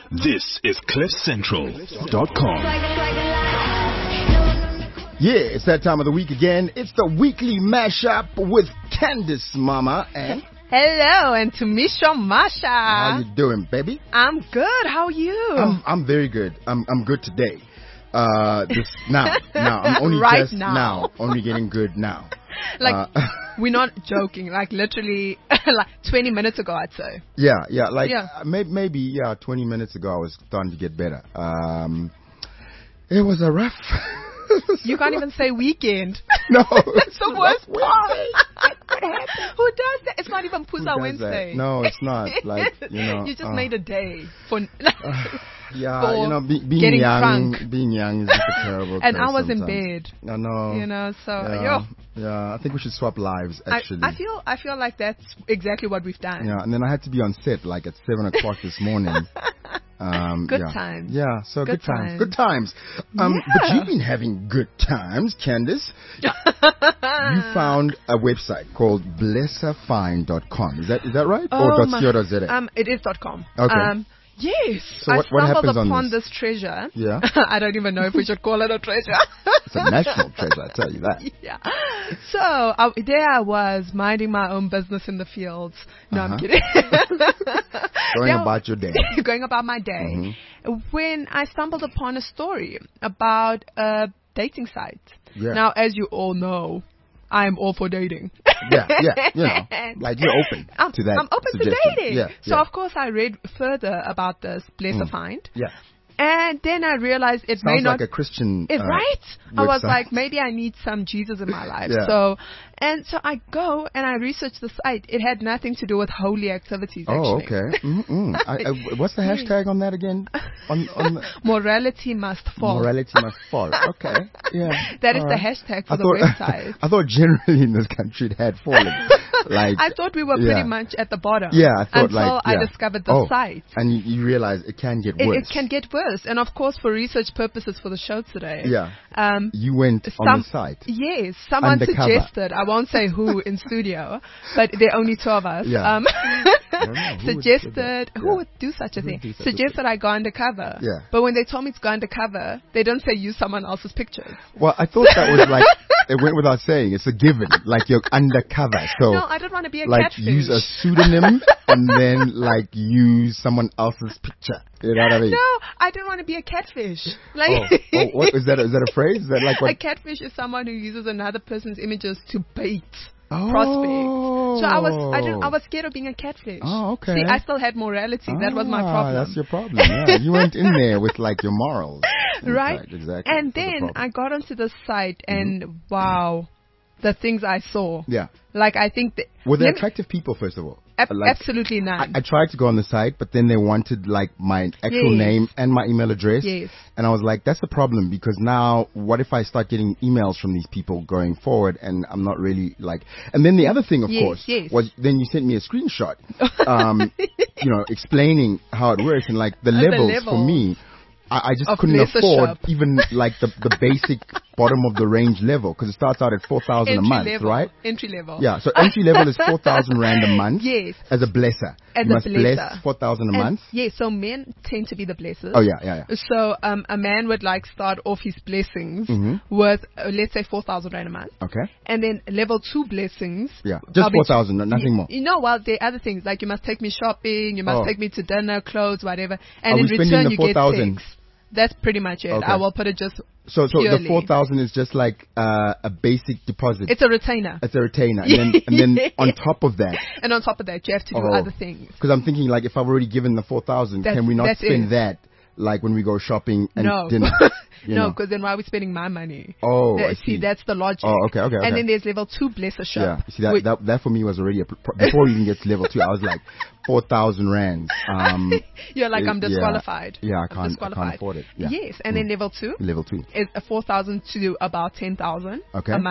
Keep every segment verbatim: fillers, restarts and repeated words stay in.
This is cliff central dot com. Yeah, it's that time of the week again. It's the weekly mashup with Candice Mama and... Hello, and to Misha Masha. How you doing, baby? I'm good. How are you? I'm I'm very good. I'm I'm good today. Uh, this now now I'm only Right just now. now only getting good now. Like, Uh, we're not joking. Like, literally, like twenty minutes ago, I'd say. yeah, yeah, like Yeah. uh, may, maybe yeah, twenty minutes ago I was starting to get better. Um, it was a rough. You can't even say weekend. No, That's the worst rough part. Wednesday. Who does that? It's not even Who Pusa does Wednesday. that? No, it's not. Like, you know, You just uh, made a day for. Yeah, for you know, be, being getting young, drunk. being young is just a terrible. And curse I was in sometimes. bed. I know. You know, so Yeah, yo. yeah, I think we should swap lives. I, Actually, I feel I feel like that's exactly what we've done. Yeah, and then I had to be on set like at seven o'clock this morning. Um, Good yeah. times. Yeah, so good, Good times. times. Good times. Um, But Yeah. you've been having good times, Candice. You found a website called blesserfind dot com. Is that is that right? Oh or my- .co.za? Um, it is dot .com. Okay. Um, yes. So I what- what stumbled happens on upon this? this, treasure. Yeah. I don't even know if we should call it a treasure. It's a national treasure, I tell you that. Yeah. So I, there I was minding my own business in the fields. No, Uh-huh. I'm kidding. Going There- about your day. going about my day. Mm-hmm. When I stumbled upon a story about a dating site. Yeah. Now, as you all know, I'm all for dating. Yeah, yeah, you know, like you're open I'm, to that I'm open suggestion. to dating. Yeah, so yeah. of course I read further about this Blesser Find, Yeah. and then I realized it may Sounds not. like a Christian. It, uh, right? I was website. like, maybe I need some Jesus in my life. Yeah. So, and so I go and I research the site. It had nothing to do with holy activities. Oh, Actually. okay. Mm-mm. I, I, what's the hashtag on that again? On, on the Morality must fall. morality must fall. Okay. Yeah. That is All the right. hashtag for I the thought, website. I thought generally in this country it had fallen. Like I thought we were yeah. pretty much at the bottom. Yeah, I thought until like I yeah. discovered the oh, site. and you, you realize it can get It, worse. it can get worse, and of course, for research purposes for the show today. Yeah. Um, You went on some- the site. Yes, someone Undercover. suggested. I won't say who in studio, but there are only two of us. Yeah. Um, don't know. Who would do suggested that? who Yeah. would do such a Who would thing? do such a Suggested I go undercover. Yeah. But when they told me to go undercover, they don't say use someone else's pictures. Well, I thought that was like it went without saying. It's a given. Like you're undercover, so No, I don't want to be a like catfish. use a pseudonym and then like use someone else's picture. You know what I mean? No, I don't want to be a catfish. Like Oh, oh, what is that? Is that a phrase? Is that like a what? catfish is someone who uses another person's images to bait Oh. prospects. So I was, I didn't, I was scared of being a catfish. Oh, okay. See, I still had morality. That was my Ah, problem. That's your problem. Yeah, you went in there with like your morals. Right? Exactly. exactly. And That's the then problem. I got onto the site, and wow, the things I saw. yeah. Like I think that Were there let me- attractive people first of all? ab- Like, absolutely I, none. I tried to go on the site, but then they wanted like my actual Yes. name and my email address. Yes. And I was like, that's the problem because now what if I start getting emails from these people going forward and I'm not really like, and then the other thing, of Yes, course, yes. was then you sent me a screenshot, um, you know, explaining how it works and like the the levels for level me. I, I just of couldn't lesser afford shop. even like the, the basic bottom of the range level because it starts out at four thousand a entry month, level, right? Entry level. Yeah, so entry level is four thousand rand a month. Yes. As a blesser. As you a must blesser. bless four thousand a And- month. Yeah, so men tend to be the blessers. Oh, yeah, yeah, yeah. So um, a man would like start off his blessings Mhm. with uh, let's say four thousand rand a month, Okay. and then level two blessings. Yeah, just I'll be- four thousand, nothing more. You know, well, there are other things like you must take me shopping, you must Oh. take me to dinner, clothes, whatever, and Are in we spending return the you get four thousand? sex. That's pretty much it. Okay. I will put it just. So, so the purely. four thousand is just like uh, a basic deposit. It's a retainer, It's a retainer, and then, and then on top of that, and on top of that, you have to do Oh. other things. because I'm thinking like if I've already given the four thousand, That's- can we not that's spend it. that like when we go shopping and No, dinner? You no, know? because then why are we spending my money? Oh, That- I see, see. that's the logic. Oh, okay, okay, okay. And then there's level two blesser shop. Yeah, you see that, which- that that for me was already a pr- before we even get to level two. I was like four thousand rands. Um, You're like, I'm yeah, disqualified. Yeah, I I'm can't, I disqualified. can't afford it. Yeah. Yes, and then Mm. level two level two. is a four thousand to about ten thousand Okay. a month.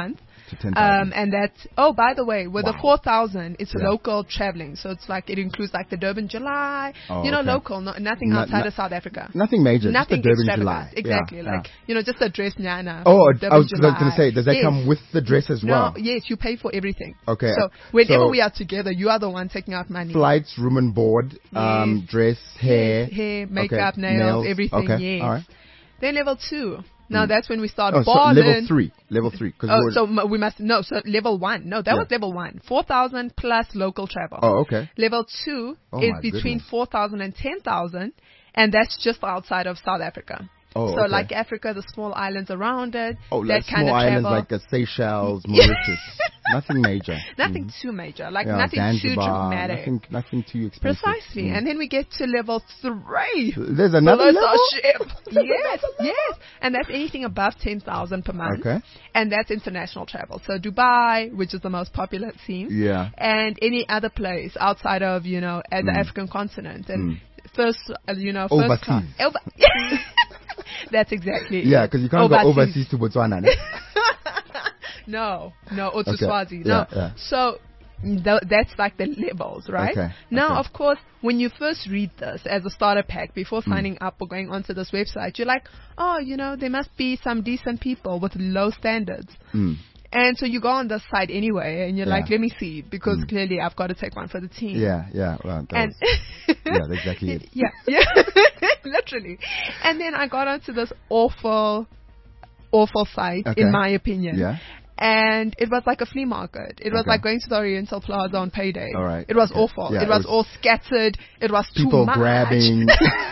to ten thousand. Um, and that's, oh, by the way, with Wow. the four thousand, it's Yeah. local traveling. So it's like, it includes like the Durban July, Oh, you know, okay. local, no, nothing No- outside no- of South Africa. Nothing major. Nothing just the Durban extravagant. July. Exactly. Yeah, like, yeah. you know, just a dress nyana. Oh, Durban I was, I was going to July. say, does that Yes. come with the dress as well? No, yes, you pay for everything. Okay. So whenever so we are together, you are the one taking out money. flights, room and board, um, Yes. dress, hair, Yes, hair, makeup, okay. nails, everything. Okay. Yes. All right. Then level two. Now Mm. that's when we start Oh, so balling. level three, level three. 'cause Oh, we're- so m- we must no. So level one. No, that Yeah. was level one. Four thousand plus local travel. oh, okay. Level two Oh, is my between goodness. four thousand and ten thousand, and that's just outside of South Africa. Oh, so okay. like Africa, the small islands around it. Oh, that like kind small of islands travel. like uh, Seychelles, Mauritius. Nothing major. Nothing Mhm. too major, like Yeah, nothing too Zanzibar, dramatic. Nothing, nothing too expensive. Precisely. Mm. And then we get to level three. There's another Below level? ship. Yes, yes. And that's anything above ten thousand per month. Okay. And that's international travel. So Dubai, which is the most popular theme. Yeah. And any other place outside of, you know, uh, the Mm. African continent. And Mm. first, uh, you know, first Overseas. class. Over- that's exactly it. Yeah, because you can't go overseas to Botswana. No? No, no, or to Okay. Swazi. Yeah, No. yeah. So th- that's like the levels, right? Okay, Now, okay. of course, when you first read this as a starter pack before Hmm. signing up or going onto this website, you're like, oh, you know, there must be some decent people with low standards. Mm. And so you go on this site anyway, and you're Yeah. like, let me see, because Mm. clearly I've got to take one for the team. Yeah, yeah. Well, that And was- yeah, that's exactly it. yeah, yeah, literally. And then I got onto this awful, awful site, Okay. in my opinion. Yeah. And it was like a flea market. It was Okay. like going to the Oriental Plaza on payday. All right. It was Okay. awful. Yeah, it, it was was all scattered. It was People too much. grabbing.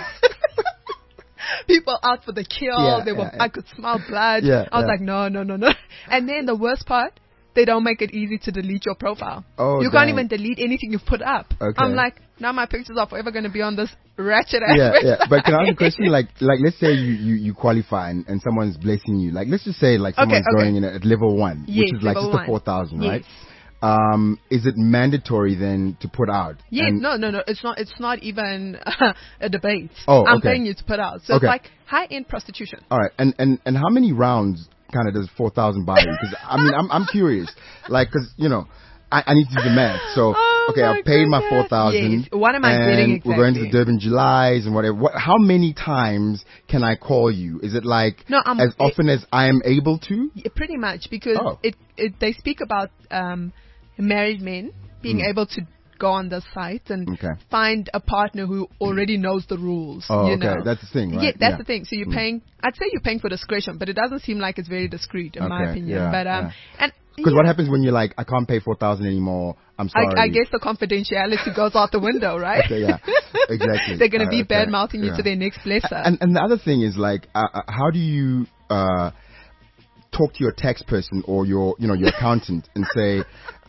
People out for the kill. Yeah, they were. yeah, yeah. I could smell blood. Yeah, I was yeah. like, no, no, no, no. And then the worst part, they don't make it easy to delete your profile. Oh, you can't dang. even delete anything you've put up. Okay. I'm like, now my pictures are forever going to be on this ratchet ass yeah, website. yeah. But can I ask a question? Like, like, let's say you, you, you qualify and, and someone's blessing you. Like, let's just say like Okay, someone's okay. going in at level one, Yes, which is like level just one. a four thousand, Yes. right? Um, is it mandatory then to put out? Yes, And- no, no, no. It's not. It's not even a debate. Oh, I'm okay. paying you to put out. So Okay. it's like high-end prostitution. All right, and and and how many rounds kind of does four thousand buy you? Because I mean, I'm I'm curious, like, because you know, I, I need to do the math. So Oh okay, my I've paid my four goodness. thousand. Yes. What am I getting We're going to the exactly? Durban Julys and whatever. What, how many times can I call you? Is it like No, I'm- as it- often as I am able to? Yeah, pretty much, because Oh. it, it they speak about um, married men being Mm. able to go on the site and Okay. find a partner who already knows the rules. Oh, you okay. know. That's the thing, right? Yeah, that's Yeah. the thing. So you're Mm. paying. I'd say you're paying for discretion, but it doesn't seem like it's very discreet in my Okay, opinion. yeah, but um, yeah. and Because yeah, what happens when you're like, I can't pay four thousand anymore? I'm sorry. I, I guess the confidentiality goes out the window, right? Okay, yeah, exactly. They're going to Uh, be okay, bad mouthing you yeah. to their next blesser. And and the other thing is like, uh, uh, how do you uh, talk to your tax person or your you know your accountant and say,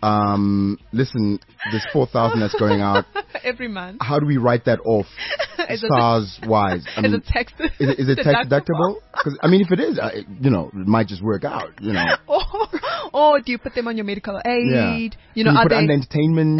um, listen, this four thousand that's going out, Every month. how do we write that off Is it- stars wise? I Is mean, it tax? is it, is it tax deductible? Because I mean, if it is, uh, it- you know, it might just work out. You know, or, or do you put them on your medical aid? yeah. You know, Can you are put they? under entertainment?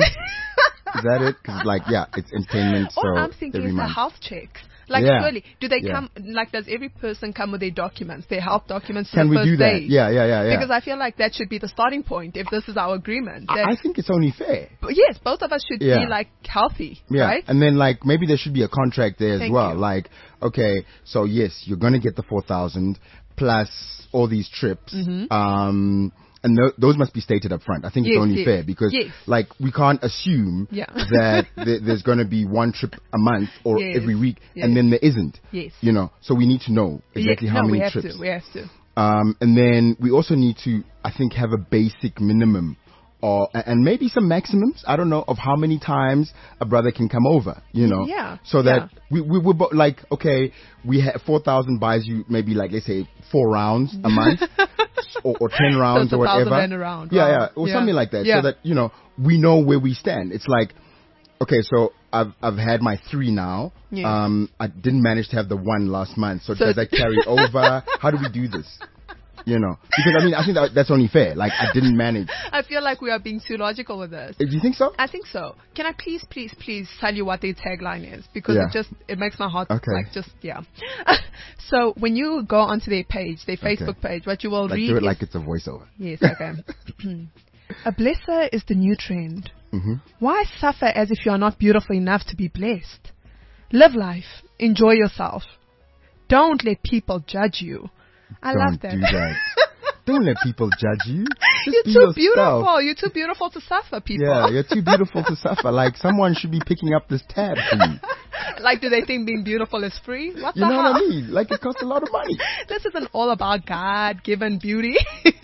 Is that it? Because like, yeah, it's entertainment. So Or I'm thinking every it's a month. health check. Like, Yeah. surely, do they Yeah. come, like, does every person come with their documents, their health documents to Can the we first do that? day? Yeah, yeah, yeah, yeah. Because I feel like that should be the starting point if this is our agreement. I, That, I think it's only fair. but yes, both of us should Yeah. be, like, healthy, Yeah, right? and then like maybe there should be a contract there as Thank well. you. Like, okay, so yes, you're gonna get the four thousand plus all these trips. Mm-hmm. Um, and th- those must be stated up front. I think it's Yes, only yes. fair because Yes. like we can't assume Yeah. that th- there's gonna be one trip a month or Yes, every week, yes. and then there isn't. Yes. You know, so we need to know exactly Yeah, how no, many we have trips. to, we have to. Um, and then we also need to, I think, have a basic minimum or, and maybe some maximums, I don't know, of how many times a brother can come over, you know? Yeah, So that yeah. we, we were bo- like, okay, we have four thousand buys you maybe like, let's say four rounds a month or, or ten rounds it's a or whatever. thousand and around. Yeah, Wow. yeah, or Yeah. something like that. Yeah. So that, you know, we know where we stand. It's like, okay, so I've I've had my three now. Yeah. Um, I didn't manage to have the one last month. So, So does that it's- carry over? How do we do this? You know, because I mean, I think that that's only fair. Like, I didn't manage. I feel like we are being too logical with this. Do you think so? I think so. Can I please, please, please tell you what their tagline is? Because Yeah. it just, it makes my heart, Okay. like, just, yeah. So, when you go onto their page, their Facebook page, what you will Like, read do it is... like it's a voiceover. Yes, okay. A blesser is the new trend. Mm-hmm. Why suffer as if you are not beautiful enough to be blessed? Live life. Enjoy yourself. Don't let people judge you. I Don't love that. do that. Don't let people judge you. Just You're be too yourself. beautiful. You're too beautiful to suffer, people. Yeah, you're too beautiful to suffer. Like, someone should be picking up this tab for you. Like, do they think being beautiful is free? What You the know hell? what I mean? Like, it costs a lot of money. This isn't all about God-given beauty.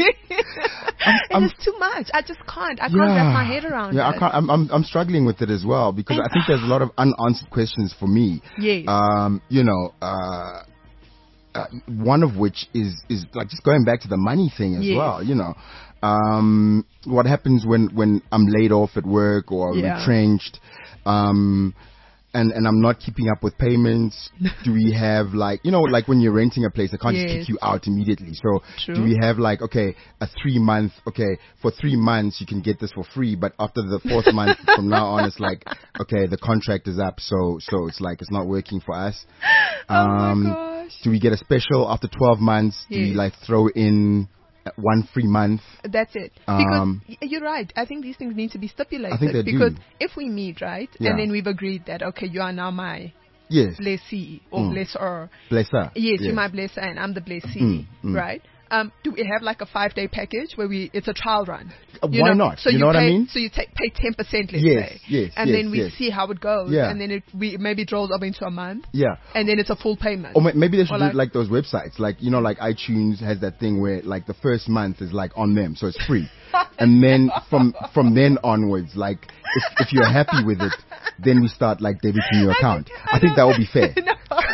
I'm- It is too much. I just can't. I can't wrap my head around yeah, it. I can't, I'm, I'm, I'm struggling with it as well because I think there's a lot of unanswered questions for me. Yes. Um, you know, uh, uh, one of which is, is like just going back to the money thing as Yes. well, you know. Um, what happens when, when I'm laid off at work or Yeah. retrenched? Um, and, and I'm not keeping up with payments. Do we have like, you know, like when you're renting a place, they can't just Yes. kick you out immediately. So True. do we have like, okay, a three month, okay, for three months you can get this for free, but after the fourth month from now on, it's like, okay, the contract is up. So, so it's like, it's not working for us. Oh my gosh. Do we get a special after twelve months? Do we Yes. like throw in one free month? That's it. Because Um, y- you're right. I think these things need to be stipulated. I think they do. because if we meet, right, Yeah. and then we've agreed that, okay, you are now my Yes. blessee or Mm. blesser. Bless her. Yes, you're my blesser and I'm the blessee, Mm, mm. right? Um, do we have like a five-day package where we it's a trial run? Uh, You why know? not? So You know what I pay, mean? So you take pay ten percent, let's Yes, say, yes, and yes, then we yes. see how it goes, Yeah. and then it we maybe draws up into a month, Yeah. and then it's a full payment. Or ma- maybe they should Or do like- it like those websites. Like, you know, like iTunes has that thing where like the first month is like on them, so it's free. And then from from then onwards, like if if you're happy with it, then we start like debiting your account. I, think that would be fair. No.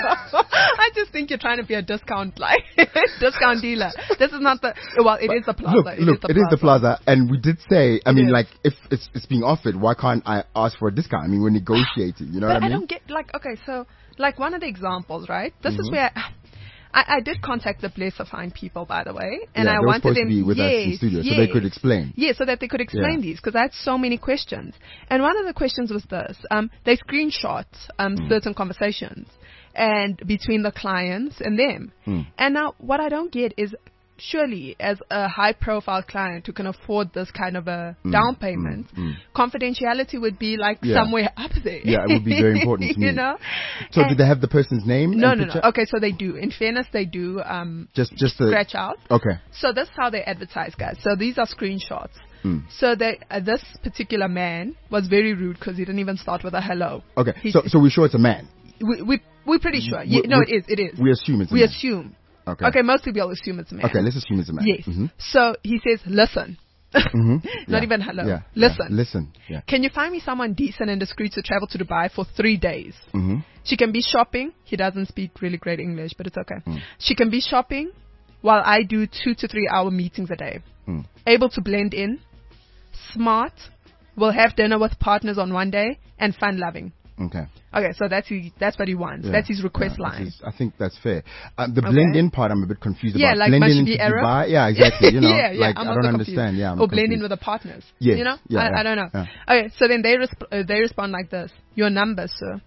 I just think you're trying to be a discount, like discount dealer. This is not the well. It is the plaza. Look, it look, is the it is the plaza, and we did say, I It mean, is. like, if it's, it's being offered, why can't I ask for a discount? I mean, we're negotiating, you know But what I I mean? don't get like okay, so like one of the examples, right? This Mm-hmm. is where I, I did contact the Blesser Fine people, by the way, and Yeah, I they were wanted supposed them to be with us in yes, studio, so yes. they could explain. Yeah, so that they could explain Yeah. these because I had so many questions. And one of the questions was this: um, they screenshot um, Mm. certain conversations and between the clients and them. Mm. And now what I don't get is. Surely, as a high-profile client who can afford this kind of a down payment, mm, mm. confidentiality would be like Yeah. somewhere up there. Yeah, it would be very important to me. You know? So And- did they have the person's name? no, and no, picture? no. Okay, so they do. In fairness, they do um, Just, just the. scratch out. Okay. So this is how they advertise, guys. So these are screenshots. Mm. So they, uh, this particular man was very rude because he didn't even start with a hello. Okay. He- So, so we're sure it's a man. we, we, we're pretty sure. We- Yeah, no, we- it is. It is. We assume it's a we man. assume. Okay. Okay, mostly we'll assume it's a man. Okay, let's assume it's a man. Yes. Mhm. So he says, listen. Mhm. Not Yeah. even hello. Yeah. Listen. Yeah. Listen. Yeah. Can you find me someone decent and discreet to travel to Dubai for three days? Mhm. She can be shopping. He doesn't speak really great English, but it's okay. Mm. She can be shopping while I do two to three hour meetings a day. Mm. Able to blend in, smart, will have dinner with partners on one day, and fun loving. Okay. Okay, so that's his, that's what he wants. Yeah. That's his request Yeah, that's line. his- I think that's fair. Uh, the Okay. blend in part, I'm a bit confused Yeah, about. like blend must in she into be Arab? Dubai? Yeah, exactly. You know, yeah, yeah, like I'm I also don't confused. understand. Yeah, I'm or blend in confused. with the partners. Yes, You know, yeah, I, yeah, I don't know. yeah. Okay, so then they resp- uh, they respond like this: your number, sir.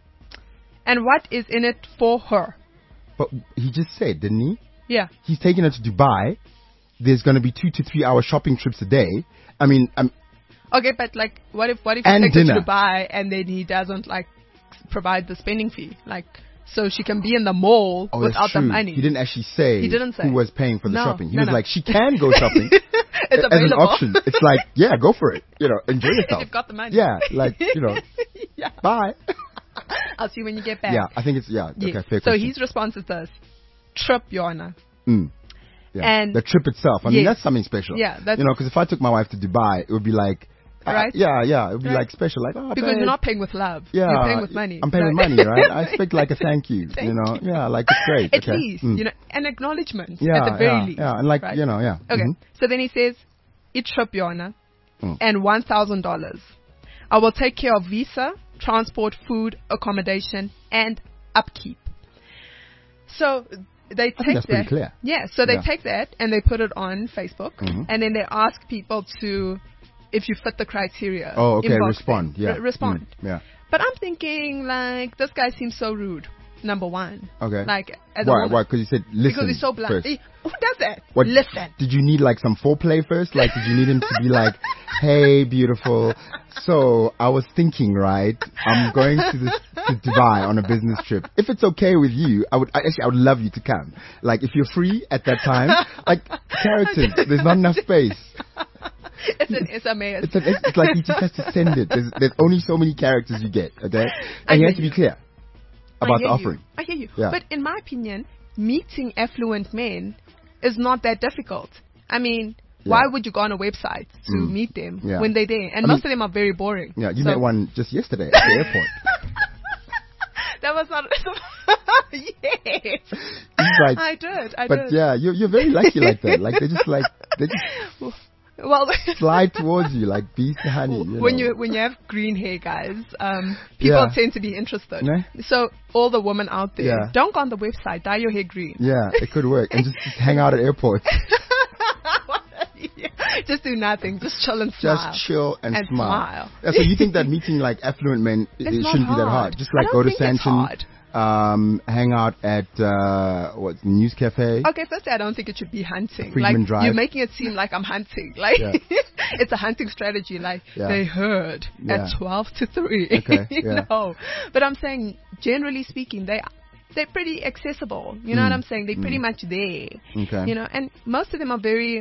And what is in it for her? But he just said, didn't he? Yeah. He's taking her to Dubai. There's going to be two to three hour shopping trips a day. I mean, um, Okay, but like, what if what if And he takes her dinner. to Dubai and then he doesn't like provide the spending fee, like, so she can be in the mall oh, without that's true. the money? He didn't actually say, He didn't say. who was paying for the No, shopping. He no, was no. like, she can go shopping it's as an available. option. It's like, yeah, go for it. You know, enjoy If yourself. you've got the money. Yeah, like, you know, yeah. bye. I'll see you when you get back. Yeah, I think it's, yeah, Yes. okay, fair So question. his response is this: trip, Your Honor. Mm. Yeah. And- the trip itself. I mean, Yes. that's something special. Yeah, that's- you know, because if I took my wife to Dubai, it would be like, uh, Right. yeah, yeah, it would be Right. like special, like, oh, Because babe. you're not paying with love. Yeah, You're paying with money. I'm paying with Right? money, right? I expect like a thank you, Thank you know? you. Yeah, like it's great. At okay. least, Mm. you know, an acknowledgement yeah, at the very yeah, least. yeah, and like, right? you know, yeah. Okay. Mhm. So then he says, "It trip, Your Honor, Mm. and one thousand dollars. I will take care of visa, transport, food, accommodation, and upkeep." So they think take that's pretty that. clear. Yeah, so they Yeah. take that and they put it on Facebook, Mhm. and then they ask people to, if you fit the criteria. Oh, okay, inbox respond. them. Yeah. Re- respond. Mm, yeah. But I'm thinking, like, this guy seems so rude. Number one. Okay. Like, as a Why? woman. Why? Because you said listen Because he's so blunt. first. Eh, Who does that? What, Listen. Did you need like some foreplay first? Like, did you need him to be like, hey, beautiful. So I was thinking, right? I'm going to this to Dubai on a business trip. If it's okay with you, I would I, actually I would love you to come. Like, if you're free at that time, like characters, there's not enough space. It's an S M S. It's, an, it's, it's like he just has to send it. There's, there's only so many characters you get, okay? I And you hear have to be you. clear I about hear the offering. You. I hear you. Yeah. But in my opinion, meeting affluent men is not that difficult. I mean, Yeah. why would you go on a website to Mm. meet them Yeah. when they're there? And I most mean- of them are very boring. Yeah, you So- met one just yesterday at the airport. That was not. Yes. It's like, I did. I but did. yeah, you're you're very lucky like that. Like they just like they just Well, slide towards you like bees to honey. You when know. you when you have green hair, guys, um, people Yeah. tend to be interested. Ne? So all the women out there, Yeah. don't go on the website. Dye your hair green. Yeah, it could work, and just, just hang out at airports, Yeah. Just do nothing. Just chill and smile. just chill and, And smile. Yeah, so you think that meeting like affluent men it, It's it not shouldn't be that hard. hard? Just I like don't go to think it's Santon, hard. um, hang out at uh, what News Cafe. Okay, firstly, I don't think it should be hunting. Freedman like Drive. you're making it seem like I'm hunting. Like Yeah. it's a hunting strategy. Like Yeah. they heard Yeah. at twelve to three. Okay, you yeah. know, but I'm saying generally speaking, they they're pretty accessible. You know Mm. what I'm saying? They're pretty Mm. much there. Okay. You know, and most of them are very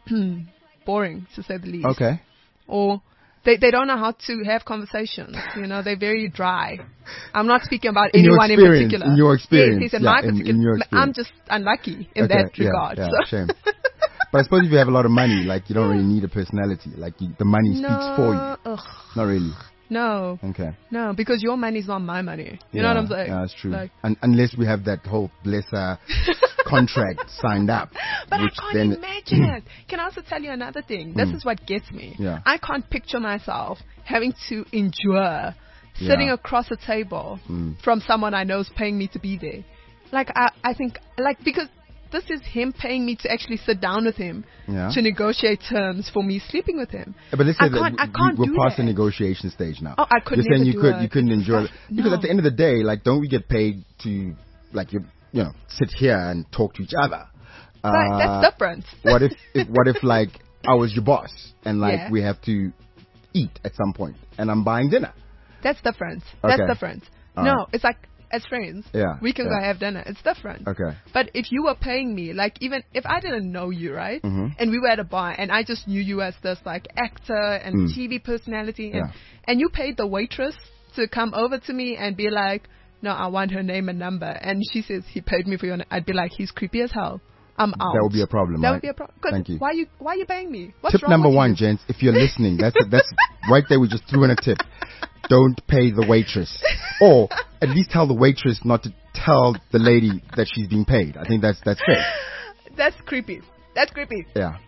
boring, to say the least. Okay. Or they they don't know how to have conversations. You know, they're very dry. I'm not speaking about In your anyone in experience, particular. in your experience, yes, yes, in yeah, my in- in particular. your I'm experience. just unlucky in Okay, that yeah, regard. yeah, so. shame. But I suppose if you have a lot of money, like you don't really need a personality. Like you, the money speaks for you. No, ugh, Not really. no, Okay. no, because your money is not my money. You yeah, know what I'm saying? Yeah, that's true. Like, Un- unless we have that whole blesser contract signed up. but I which can't then, imagine it. Can I also tell you another thing? This Mm. is what gets me. Yeah. I can't picture myself having to endure sitting Yeah. across a table Mm. from someone I know is paying me to be there. Like, I, I think, like, because this is him paying me to actually sit down with him Yeah. to negotiate terms for me sleeping with him. But let's I say that can't- I we- can't we're do past the that. negotiation stage now. Oh, I could You're never saying you do could it. you couldn't enjoy it Stuff- because no. at the end of the day, like, don't we get paid to like you you know sit here and talk to each other? Right, Uh, that's different. what if, if what if like I was your boss and like Yeah. we have to eat at some point and I'm buying dinner? That's different. That's Okay. different. All no, right. it's like as friends, Yeah, we can yeah. go have dinner. It's different. Okay. But if you were paying me, like even if I didn't know you, right, Mhm. and we were at a bar and I just knew you as this like actor and Mm. T V personality, and Yeah. and you paid the waitress to come over to me and be like, no, I want her name and number, and she says he paid me for your, na-. I'd be like, he's creepy as hell. I'm out. That would be a problem, That right? would be a problem. Thank you. Why you why you paying me? What's Tip wrong number with one, you? gents, if you're listening, that's that's right there. We just threw in a tip. Don't pay the waitress, or at least tell the waitress not to tell the lady that she's being paid. I think that's that's fair. That's creepy. That's creepy. Yeah.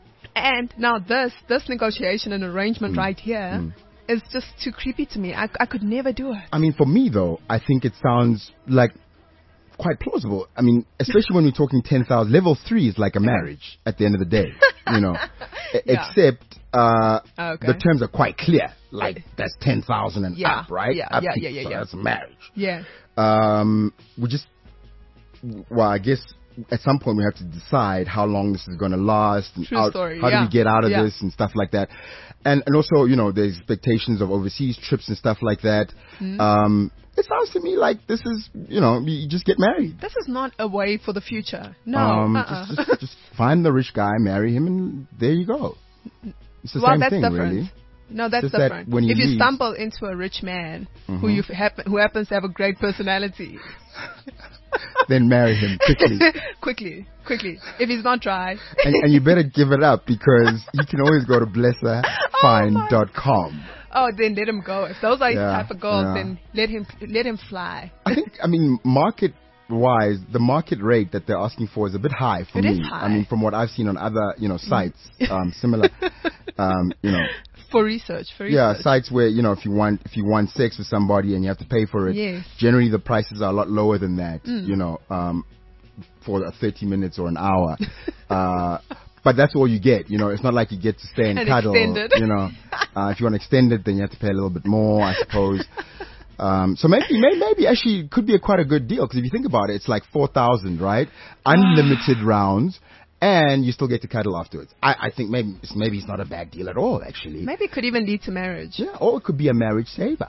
And now this this negotiation and arrangement Mm. right here Mm. is just too creepy to me. I, I could never do it. I mean, for me though, I think it sounds like quite plausible. I mean, especially when we're talking ten thousand. Level three is like a marriage at the end of the day, you know. E- Yeah. Except uh, Okay. the terms are quite clear. Like Right. that's ten thousand and Yeah. up, right? Yeah, Up yeah, to- yeah, yeah, so yeah. That's a marriage. Yeah. Um, we just, well, I guess at some point we have to decide how long this is going to last and True how, story, how yeah. do we get out of Yeah. this and stuff like that. And and also, you know, the expectations of overseas trips and stuff like that. Mm. Um, it sounds to me like this is, you know, you just get married. This is not a way for the future. No. um, uh-uh. just, just, just find the rich guy, marry him, and there you go. It's the well, same that's thing, different. really. No, that's Just that different. when he if you leaves- stumble into a rich man who Mhm. you happen who happens to have a great personality, Then marry him quickly. quickly, quickly. If he's not dry, and, and you better give it up because you can always go to blesser fine dot com. oh, then let him go. If those are his Yeah, type of girls, yeah. then let him let him fly. I think, I mean, market wise, the market rate that they're asking for is a bit high for It me. is high. I mean, from what I've seen on other, you know, sites, um, similar, um, you know, For research, for research. yeah, sites where, you know, if you want, if you want sex with somebody and you have to pay for it, Yes. generally the prices are a lot lower than that, Mm. you know, um, for uh, thirty minutes or an hour. uh, but that's all you get. You know, it's not like you get to stay and, And cuddle. extended. You know, uh, if you want to extend it, then you have to pay a little bit more, I suppose. Um, so maybe, maybe, maybe actually it could be a quite a good deal, because if you think about it, it's like four thousand, right? Unlimited rounds, and you still get to cuddle afterwards. I, I think maybe it's, maybe it's not a bad deal at all, actually. Maybe it could even lead to marriage. Yeah, or it could be a marriage saver.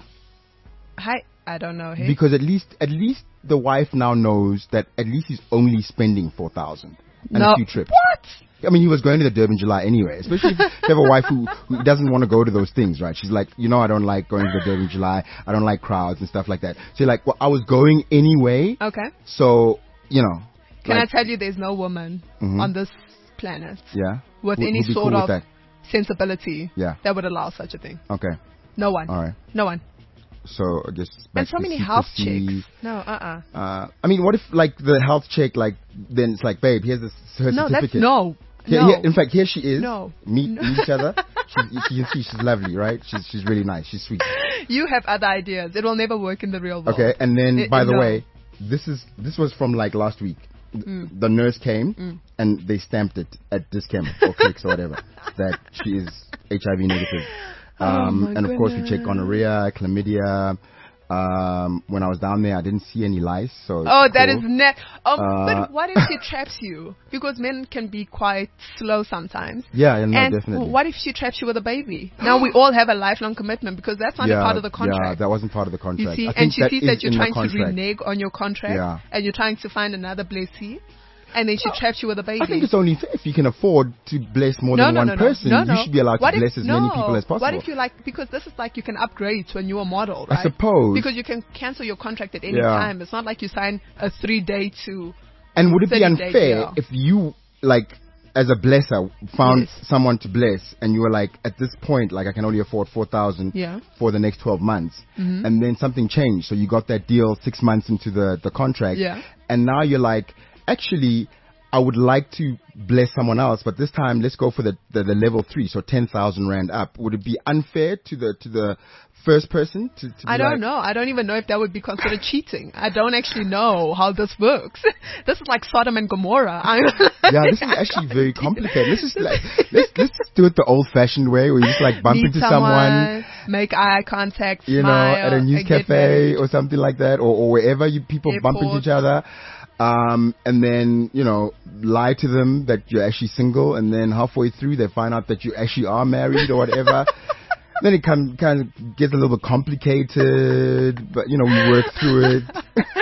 I, I don't know. Hey? Because at least, at least the wife now knows that at least he's only spending four thousand and No. a few trips. What? I mean, he was going to the Durban July anyway, especially if you have a wife who, who doesn't want to go to those things, right? She's like, you know, I don't like going to the Durban July. I don't like crowds and stuff like that. So you're like, well, I was going anyway. Okay. So, you know. Can like, I tell you there's no woman Mhm. on this planet Yeah. with Who- any who'd be sort cool of with sensibility Yeah. that would allow such a thing? that? Okay. No one. All right. No one. So I guess. back And so to many health secrecy. checks. No, uh-uh. Uh, I mean, what if like the health check, like then it's like, babe, here's this, her No, that's certificate. no. Here, No. here- in fact, here she is. No. Meet, No. meet each other. She's, you can see she's lovely, right? She's she's really nice. She's sweet. You have other ideas. It will never work in the real world. Okay, and then It- by the no. way, this is this was from like last week. Mm. The nurse came Mm. and they stamped it at Dischem or Clicks or whatever that she is H I V negative. Oh, Um, my and of course we check goodness. gonorrhea, chlamydia. Um, when I was down there, I didn't see any lice. So Oh, it's that cool. is net. Um, Uh, but what if she traps you? Because men can be quite slow sometimes. Yeah, yeah, no, and definitely. what if she traps you with a baby? Now we all have a lifelong commitment because that's not a yeah, part of the Yeah, contract. that wasn't part of the you contract. see, I and think she that sees is that you're in the trying to contract. renege on your contract, Yeah. and you're trying to find another blessee, and then she traps you with a baby. I think it's only fair if you can afford to bless more no, than no, one no, no. person. No, no. You should be allowed What to if- bless as no. many people as possible. What if you like, because this is like you can upgrade to a newer model, I right? suppose. Because you can cancel your contract at any Yeah. time. It's not like you sign a three-day to. And would it be thirty days, unfair yeah. if you, like, as a blesser, found Yes. someone to bless, and you were like, at this point, like, I can only afford four thousand Yeah. for the next twelve months, Mhm. and then something changed, so you got that deal six months into the the contract, Yeah. and now you're like, actually, I would like to bless someone else, but this time let's go for the the, the level three, so ten thousand rand up. Would it be unfair to the to the first person to? to be I don't like, know. I don't even know if that would be considered cheating. I don't actually know how this works. This is like Sodom and Gomorrah. I'm Yeah, this is actually very complicated. Let's just like, let's let's just do it the old-fashioned way, where you just like bump Meet into someone, make eye contact, you know, smile, at a news and get cafe married. or something like that, or, or wherever you people bump into Airport. each other, um, and then you know lie to them that you're actually single, and then halfway through they find out that you actually are married or whatever. Then it kind kind of gets a little bit complicated, but you know we work through it.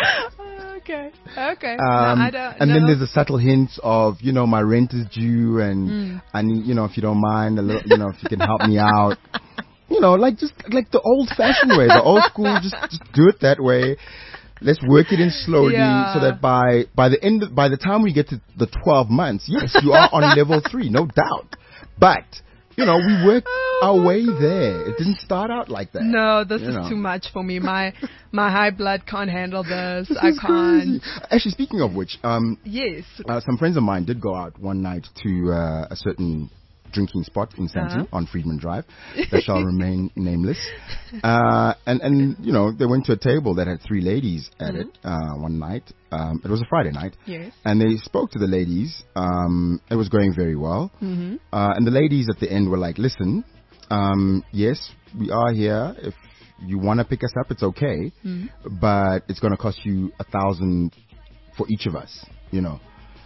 Okay. Okay. Um, no, I don't. and no. then there's a subtle hint of, you know, my rent is due, and Mm. I need, you know, if you don't mind, a little, you know, if you can help me out, you know, like just like the old-fashioned way, the old school, just just do it that way. Let's work it in slowly, Yeah. so that by by the end, of, by the time we get to the twelve months, yes, you are on level three, no doubt. But you know, we work Oh our my way gosh. there. It didn't start out like that. No, this you is know. too much for me. My my high blood can't handle this. This I is can't. crazy. Actually, speaking of which, um, Yes. Uh, some friends of mine did go out one night to uh, a certain drinking spot in Sandton Uh-huh. on Friedman Drive that shall remain nameless. Uh, and, and, you know, they went to a table that had three ladies at Mhm. it uh, one night. Um, it was a Friday night. Yes. And they spoke to the ladies. Um, it was going very well. Mm-hmm. Uh, and the ladies at the end were like, listen, um, yes, we are here. If you want to pick us up, it's okay. Mm-hmm. But it's going to cost you a thousand for each of us, you know.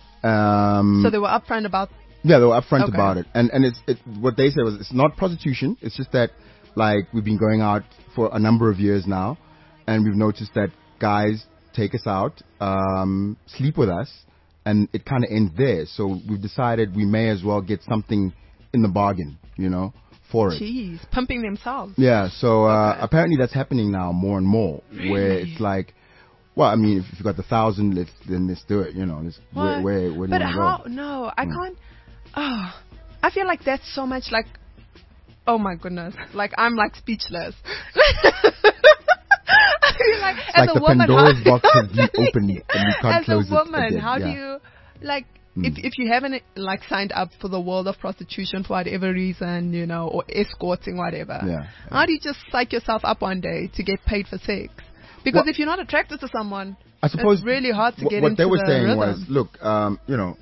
Um, So they were upfront about. yeah, they were upfront Okay. about it, and and it's it, what they said was it's not prostitution. It's just that like we've been going out for a number of years now, and we've noticed that guys take us out, um, sleep with us, and it kind of ends there. So we've decided we may as well get something in the bargain, you know, for it. Jeez, pumping themselves. Yeah, so uh, Okay. apparently that's happening now more and more, where Really? it's like, well, I mean, if you've got the thousand, let's then let's do it, you know. Let's, where, What? where, where do But you how? want to go? No, I Mm. can't. Oh, I feel like that's so much like. Oh my goodness! Like I'm like speechless. I feel like It's as like a the woman, Pandora's how, box has been opened and we can't as close a it woman, again, how yeah. do you like? Mm. If if you haven't like signed up for the world of prostitution for whatever reason, you know, or escorting, whatever, Yeah, how do you just psych yourself up one day to get paid for sex? Because Well- if you're not attracted to someone, I suppose it's really hard to wh- get what into they were the saying rhythm. was, look, um, you know,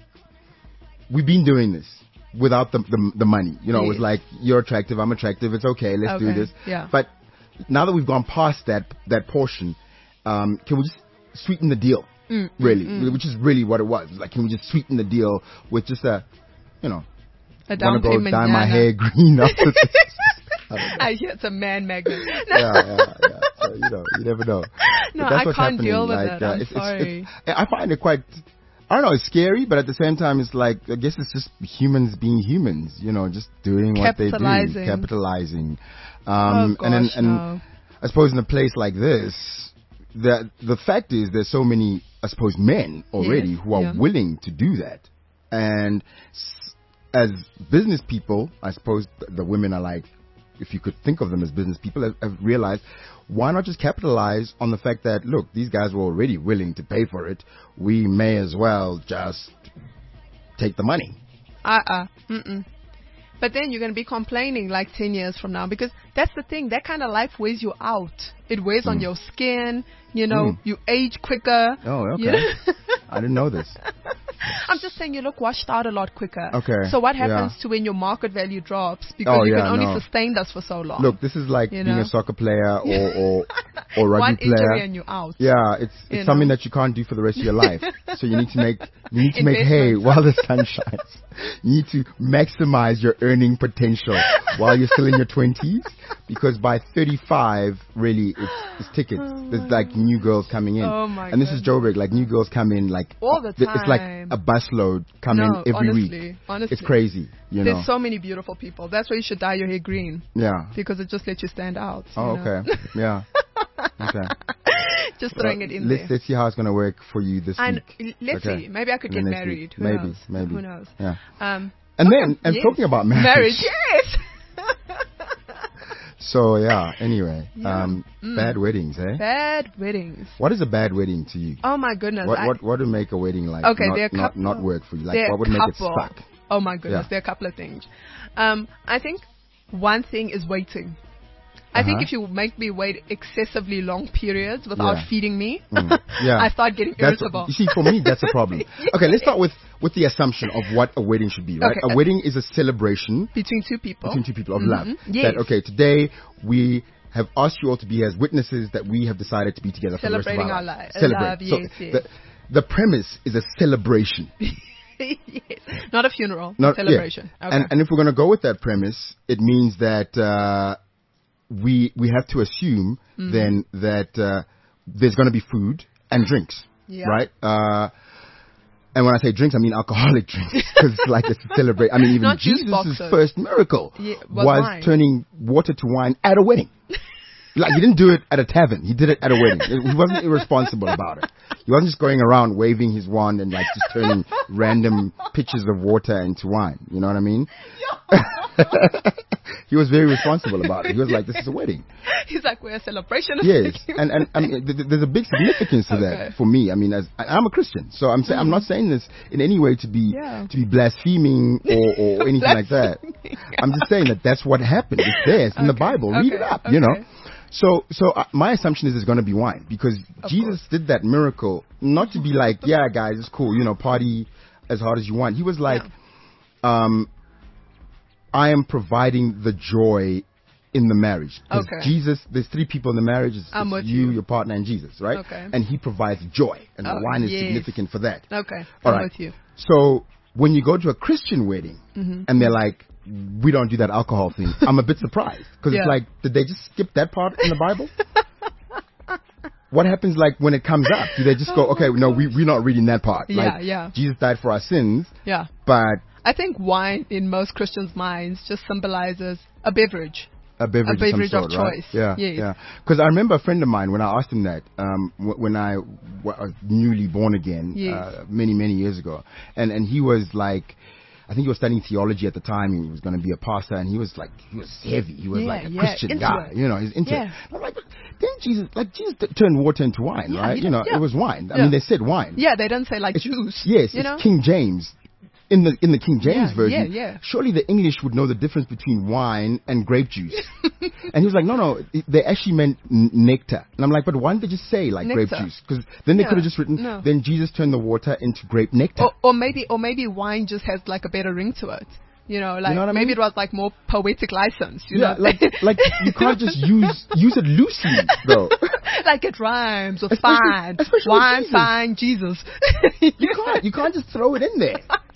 we've been doing this without the the, the money. You know, it was Yes. like, you're attractive, I'm attractive, it's okay, let's do Okay, this. yeah. But now that we've gone past that that portion, um, can we just sweeten the deal? Mm, really, mm, mm. which is really what it was. Like, can we just sweeten the deal with just a, you know, A down want to go payment. dye my yeah, hair green after this? no. I hear it's a man magnet. yeah, yeah, yeah. So, you know, you never know. No, But that's I what's can't happening. deal with like, that. I'm it's, sorry. It's, it's, I find it quite, I don't know, it's scary, but at the same time, it's like, I guess it's just humans being humans, you know, just doing what they do, Capitalizing. capitalizing. Oh, Um, and then, gosh, and no. I suppose in a place like this, the the fact is there's so many, I suppose, men already Yes, who are yeah. willing to do that. And s- as business people, I suppose th- the women are like, if you could think of them as business people, have, have realized, why not just capitalize on the fact that, look, these guys were already willing to pay for it. We may as well just take the money. Uh-uh. Mm-mm. But then you're going to be complaining like ten years from now, because that's the thing. That kind of life wears you out. It wears on your skin. You know, Mm. you age quicker. Oh, okay. You know? I didn't know this. I'm just saying you look washed out a lot quicker. Okay, So what happens yeah. to when your market value drops? Because Oh, you yeah, can only no. sustain us for so long. Look, this is like You being know? a soccer player or or, or rugby One player. injury and you're out. Yeah, it's You it's something know? that you can't do for the rest of your life. So you need to make you need to make hay Investments. while the sun shines. You need to maximize your earning potential while you're still in your twenties, because by thirty-five, really, it's it's tickets. There's like new girls coming in, Oh, my and this is goodness. Joburg. Like new girls come in like All the th- It's like time. a busload come No, in every honestly, week. honestly. It's crazy, you know. There's so many beautiful people. That's why you should dye your hair green, Yeah. because it just lets you stand out. Oh, you know? okay. Yeah. Okay. Just throwing Well, it in let's, there. let's see how it's going to work for you this And week. let's Okay. see. Maybe I could And get then next married. week. Who Maybe, knows? maybe. Who knows? Yeah. Um, And okay, then, and yes. talking about marriage. Marriage, yes. So, yeah, anyway, Yeah. um, Mm. bad weddings, eh? Bad weddings. What is a bad wedding to you? Oh my goodness. What, I- what, what would make a wedding like Okay, not, there are not, couple- not work for you? Like, there are what would make it couple- suck? Oh my goodness, Yeah. there are a couple of things. Um, I think one thing is waiting. I think Uh-huh. if you make me wait excessively long periods without Yeah. feeding me, Mm, yeah. I start getting That's, irritable. you see, for me, that's a problem. Okay, let's start with, with the assumption of what a wedding should be, right? Okay. A wedding is a celebration Between two people. between two people of Mhm. love. Yes. That, okay, today we have asked you all to be as witnesses that we have decided to be together for the rest of Celebrating our our lives. li- Celebrate. love, So yes, yes. The, the premise is a celebration. yes. Not a funeral, Not, a celebration. yeah. Okay. And, and if we're going to go with that premise, it means that uh, we we have to assume Mm-hmm. then that uh, there's going to be food and drinks, Yeah. right? Uh, and when I say drinks, I mean alcoholic drinks, because like it's a celebrate. I mean, even Not juice Jesus' boxes. first miracle Yeah, was was wine. turning water to wine at a wedding. Like, he didn't do it at a tavern. He did it at a wedding. He wasn't irresponsible about it. He wasn't just going around waving his wand and like just turning random pitchers of water into wine. You know what I mean? He was very responsible about it. He was like, this is a wedding. He's like, we're a celebration. Yes. And, and I mean, th- th- there's a big significance to Okay. that for me. I mean, as I- I'm a Christian, so I'm saying, I'm not saying this in any way to be, Yeah. to be blaspheming or, or anything like that. I'm just saying that that's what happened. It's there. It's in the Okay. Bible. Read it Okay. up, you know. Okay. So, so uh, my assumption is it's going to be wine, because Of Jesus course. did that miracle not to be like, yeah, guys, it's cool, you know, party as hard as you want. He was like, um, I am providing the joy in the marriage. 'Cause Okay. Jesus, there's three people in the marriage. It's, I'm it's with you, you. your partner, and Jesus, right? Okay. And he provides joy, and the Oh, wine is yes. significant for that. Okay. All I'm right. with you. So when you go to a Christian wedding Mm-hmm. and they're like, we don't do that alcohol thing, I'm a bit surprised, because Yeah. it's like, did they just skip that part in the Bible? What happens like when it comes up? Do they just go, okay, no, we, we're not reading that part. Yeah, like, yeah. Jesus died for our sins, Yeah. but I think wine in most Christians' minds just symbolizes a beverage. a beverage, A beverage of of some sort, right? choice. Yeah, Yes. yeah. Because I remember a friend of mine, when I asked him that, um, w- when I w- was newly born again, Yes. uh, many, many years ago, and, and he was like, I think he was studying theology at the time. He was going to be a pastor, and he was like, he was heavy. He was Yeah, like a yeah, Christian into guy, it. you know. He's into Yeah. it. I'm like, but didn't Jesus, like Jesus t- turned water into wine, Yeah, right? he You know, did, yeah. it was wine. I Yeah. mean, they said wine. Yeah, they don't say like It's- juice. Yes, you it's know? King James in the in the King James Yeah, version, yeah, yeah. surely the English would know the difference between wine and grape juice. And he was like, no, no, it- they actually meant n- nectar. And I'm like, but why didn't they just say like grape Nectar. juice? Because then they Yeah, could have just written, no. then Jesus turned the water into grape nectar. Or, or maybe, or maybe wine just has like a better ring to it. You know, like know what I maybe mean? it was like more poetic license. You yeah, know, like like you can't just use use it loosely though. like it rhymes with Especially- fine, especially with wine, Jesus. fine, Jesus. You can't you can't just throw it in there.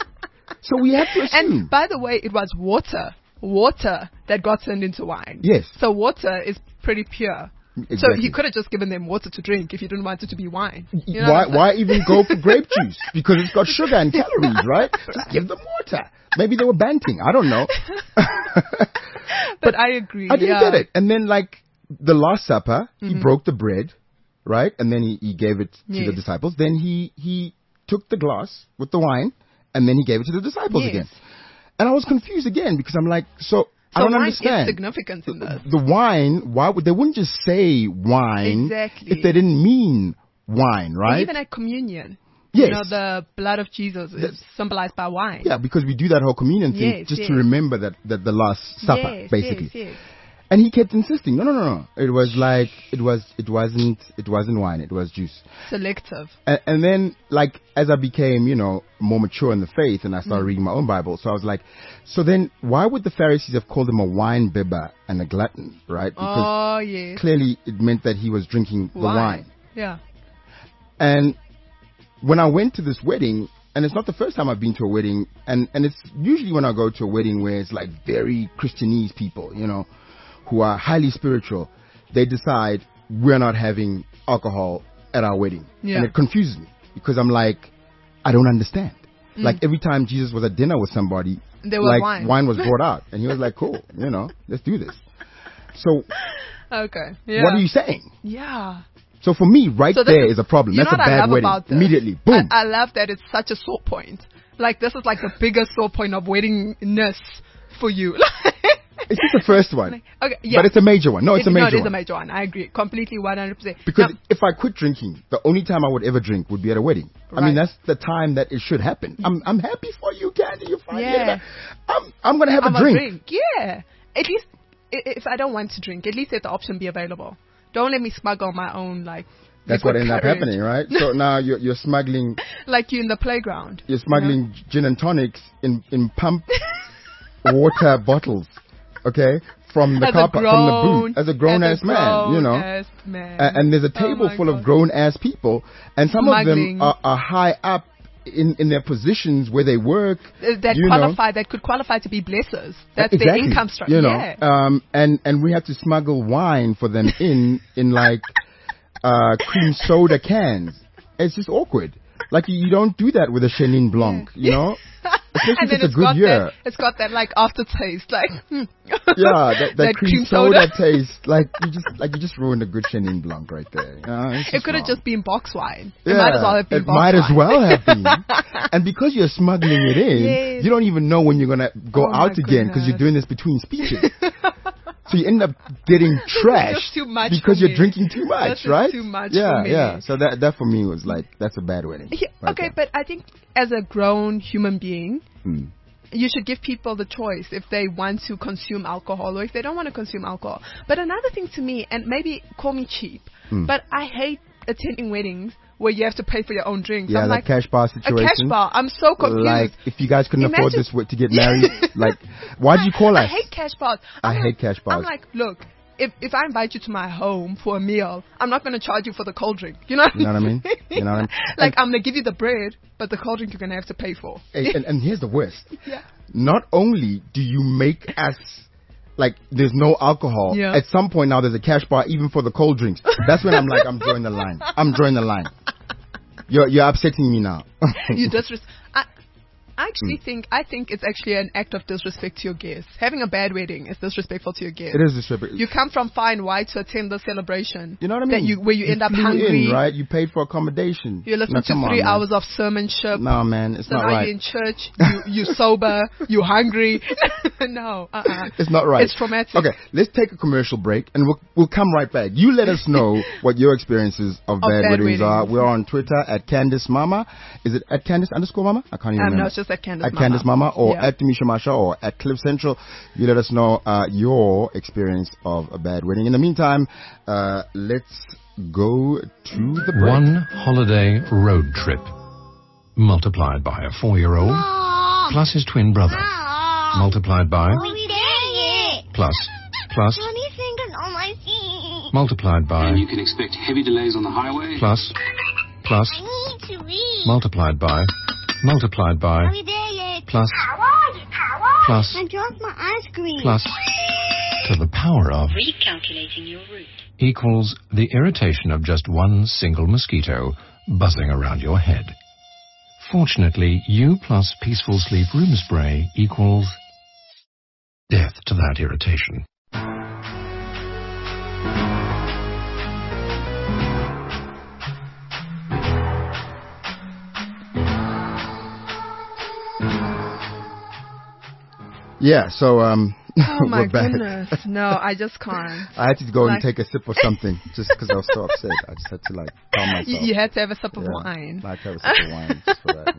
So we have to assume. And by the way, it was water, water that got turned into wine. Yes. So water is pretty pure. So Exactly. he could have just given them water to drink if he didn't want it to be wine. You know why what I'm why even go for grape juice? Because it's got sugar and calories, right? Just give them water. Maybe they were banting. I don't know. saying? But I agree. I didn't yeah. get it. And then like the Last Supper, he Mm-hmm. broke the bread, right? And then he, he gave it to Yes. the disciples. Then he he took the glass with the wine, and then he gave it to the disciples Yes. again. And I was confused again because I'm like, so, I So don't wine understand. is significant in this. The wine, why would they wouldn't just say wine Exactly. if they didn't mean wine, And right? even at communion. Yes. You know, the blood of Jesus is symbolized by wine. Yeah, because we do that whole communion thing Yes, just yes. to remember that, that the Last Supper, Yes, basically. Yes, yes. And he kept insisting, no, no, no, no. It was like, it was, it wasn't, it wasn't wine, it was juice. Selective. And, and then, like, as I became, you know, more mature in the faith and I started Mm. reading my own Bible, so I was like, so then why would the Pharisees have called him a wine bibber and a glutton, right? Because Oh, yes. clearly it meant that he was drinking the wine. Yeah. And when I went to this wedding, and it's not the first time I've been to a wedding, and, and it's usually when I go to a wedding where it's like very Christianese people, you know, who are highly spiritual, they decide we're not having alcohol at our wedding. Yeah. And it confuses me because I'm like, I don't understand. Mm. Like every time Jesus was at dinner with somebody, There was like wine. was brought out. And he was like, cool, you know, let's do this. So Okay. Yeah. what are you saying? Yeah. So for me, right So this there is- is a problem. You That's know a what I bad love wedding. about this? Immediately, boom. I, I love that it's such a sore point. Like this is like the biggest sore point of weddingness for you. It's just the first one. Okay, yeah. But it's a major one. No, it's It- a major no, it is one. a major one. I agree completely, one hundred percent. Because Now- if I quit drinking, the only time I would ever drink would be at a wedding. I mean, Right. that's the time that it should happen. I'm I'm happy for you, Candy. You're fine. Yeah. I'm I'm gonna have I'm a drink. drink. Yeah. At least i- if I don't want to drink, at least let the option be available. Don't let me smuggle my own like. That's what liquid ended up courage. happening, right? So now you're you're smuggling Like you in the playground. you're smuggling gin and tonics in in pump water bottles, okay, from the As car a park, from the grown- booth as a grown as ass man, you know. grown-ass man. A- and there's a Oh table my full God. of grown ass people, and some Smuggling. of them are, are high up in, in their positions where they work. Uh, that you know. qualify that could qualify to be blessers. That's their Exactly, income structure. You know, Yeah. um, and and we have to smuggle wine for them in in like uh, cream soda cans. It's just awkward. Like you, you don't do that with a Chenin Blanc, you know. Especially and if then it's a it's good got year. that it's got that like aftertaste, like hmm. Yeah, that, that, cream, soda, soda. taste. Like you just like you just ruined a good Chenin Blanc right there. You know, it's It could have wrong. just been box wine. It Yeah, might as well have been it box might wine. as well have been. And because you're smuggling it in, Yes. you don't even know when you're gonna go Oh my out again because you're goodness. doing this between speeches. So you end up getting trashed just too much because for you're me. drinking too much, This is right? too much yeah, for me. yeah. So that that for me was like that's a bad wedding. Yeah, right okay, there. but I think as a grown human being, Hmm. you should give people the choice if they want to consume alcohol or if they don't want to consume alcohol. But another thing to me, and maybe call me cheap, Hmm. but I hate attending weddings where you have to pay for your own drinks. Yeah, I'm that like, cash bar a situation. cash bar. I'm so confused. Like if you guys couldn't afford Imagine- this w- to get married, like why'd you call us? I hate cash bars. I I'm hate like- cash bars. I'm like, look, if if I invite you to my home for a meal, I'm not going to charge you for the cold drink. You know what, You know what I mean? You know what I mean? Like, I'm going to give you the bread, but the cold drink you're going to have to pay for. Hey, and, and here's the worst. Yeah. Not only do you make us like there's no alcohol, Yeah. at some point now there's a cash bar even for the cold drinks. That's when I'm like, I'm drawing the line. I'm drawing the line. You're you're upsetting me now. You disres- I, I Hmm. actually think I think it's actually an act of disrespect to your guests. Having a bad wedding is disrespectful to your guests. It is disrespectful. You come from far and wide to attend the celebration. You know what I mean? That you where you, end up flew hungry. in, right? You paid for accommodation. You listen Now, to come on, three man. hours of sermonship. No, man, it's So not now right. you're in church, you you sober, you hungry. No, uh-uh. It's not right. It's traumatic. Okay, let's take a commercial break and we'll we'll come right back. You let us know what your experiences of, bad, bad weddings, are. weddings. We're on Twitter at Candice Mama. Is it at Candice underscore Mama? I can't even Um, remember. no, it's just a Candice at Mama. Candice Mama or Yeah. at Tamisha Masha or at Cliff Central. You let us know uh, your experience of a bad wedding. In the meantime, uh, let's go to the break. One holiday road trip multiplied by a four-year-old Mom. plus his twin brother Mom. multiplied by Are we there yet? plus plus Honey fingers on my feet. multiplied by And you can expect heavy delays on the highway. plus plus I need to read. multiplied by multiplied by Are we there yet? plus How are you? How are plus I dropped my ice cream. plus to the power of Recalculating your route. equals the irritation of just one single mosquito buzzing around your head. Fortunately, U plus peaceful sleep room spray equals death to that irritation. Yeah, so um, Oh my we're back. goodness. No, I just can't. I had to go Like- and take a sip of something just because I was so upset. I just had to like calm myself. You, you had to have a sip of Yeah, wine. I had to have a sip of wine just for that, you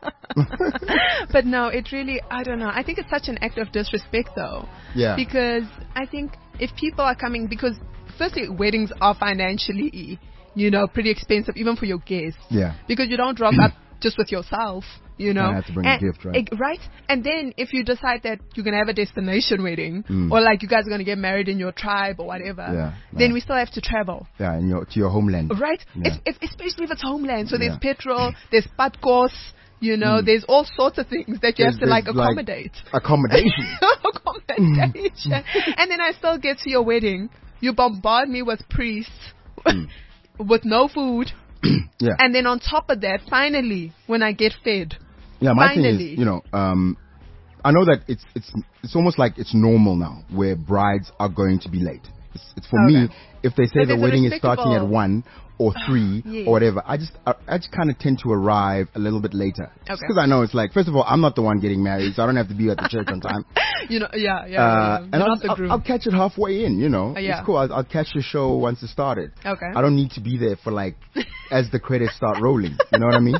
know. But no, it really, I don't know. I think it's such an act of disrespect though. Yeah. Because I think if people are coming, because firstly, weddings are financially, you know, pretty expensive even for your guests. Yeah. Because you don't rock up just with yourself, you know. I have to bring a And- gift, right? eg- right? And then if you decide that you're going to have a destination wedding, Mm. or like you guys are going to get married in your tribe or whatever, Yeah, then yeah. we still have to travel. Yeah, in your, to your homeland. Right? Yeah. If, if, especially if it's homeland. So there's Yeah. petrol, there's padkos, you know, Mm. there's all sorts of things that you There's- have to like there's, like, accommodate. Accommodation. accommodation. And then I still get to your wedding. You bombard me with priests, Mm. with no food. Yeah. And then on top of that, finally, when I get fed, Yeah, my thing finally. is, you know, um, I know that it's it's it's almost like it's normal now where brides are going to be late. It's, it's for me, Okay. if they say But the there's a wedding is starting at respectable- one or three Yes. or whatever, I just I, I just kind of tend to arrive a little bit later. Okay. Because I know it's like, first of all, I'm not the one getting married, so I don't have to be at the church on time. you know, yeah, yeah, Uh, yeah. and You're I'll, not the I'll, groom. I'll catch it halfway in, you know. Uh, yeah. It's cool. I'll, I'll catch the show once it started. Okay. I don't need to be there for like, as the credits start rolling. You know what I mean?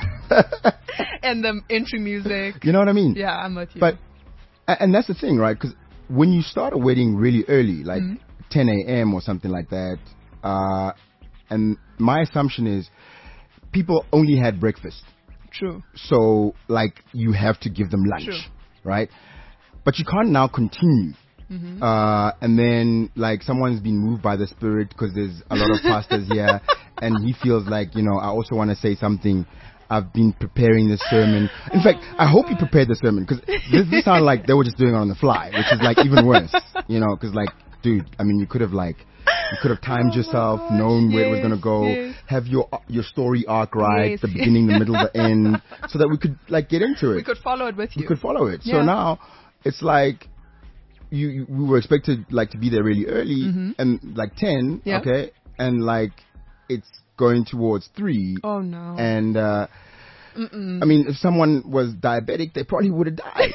And the entry music. You know what I mean? Yeah, I'm with you. But, a- and that's the thing, right? Because when you start a wedding really early, like Mhm. ten a.m. or something like that, uh, and my assumption is people only had breakfast. True. So, like, you have to give them lunch, True. right? But you can't now continue. Mm-hmm. Uh, and then, like, someone's been moved by the Spirit because there's a lot of pastors here, and he feels like, you know, I also want to say something. I've been preparing this sermon. In fact, I hope you prepared the sermon because this, this sounded like they were just doing it on the fly, which is like even worse, you know, because like, dude, I mean, you could have like, you could have timed Oh my yourself, gosh, known where it was yes, going to go, yes. have your your story arc right, Yes. the beginning, the middle, the end, so that we could like get into it. We could follow it with you. We could follow it. So Yeah. now it's like you, you we were expected like to be there really early Mhm. and like ten, Yeah. okay, and like it's going towards three, Oh no. and uh, Mm-mm. I mean, if someone was diabetic, they probably would have died.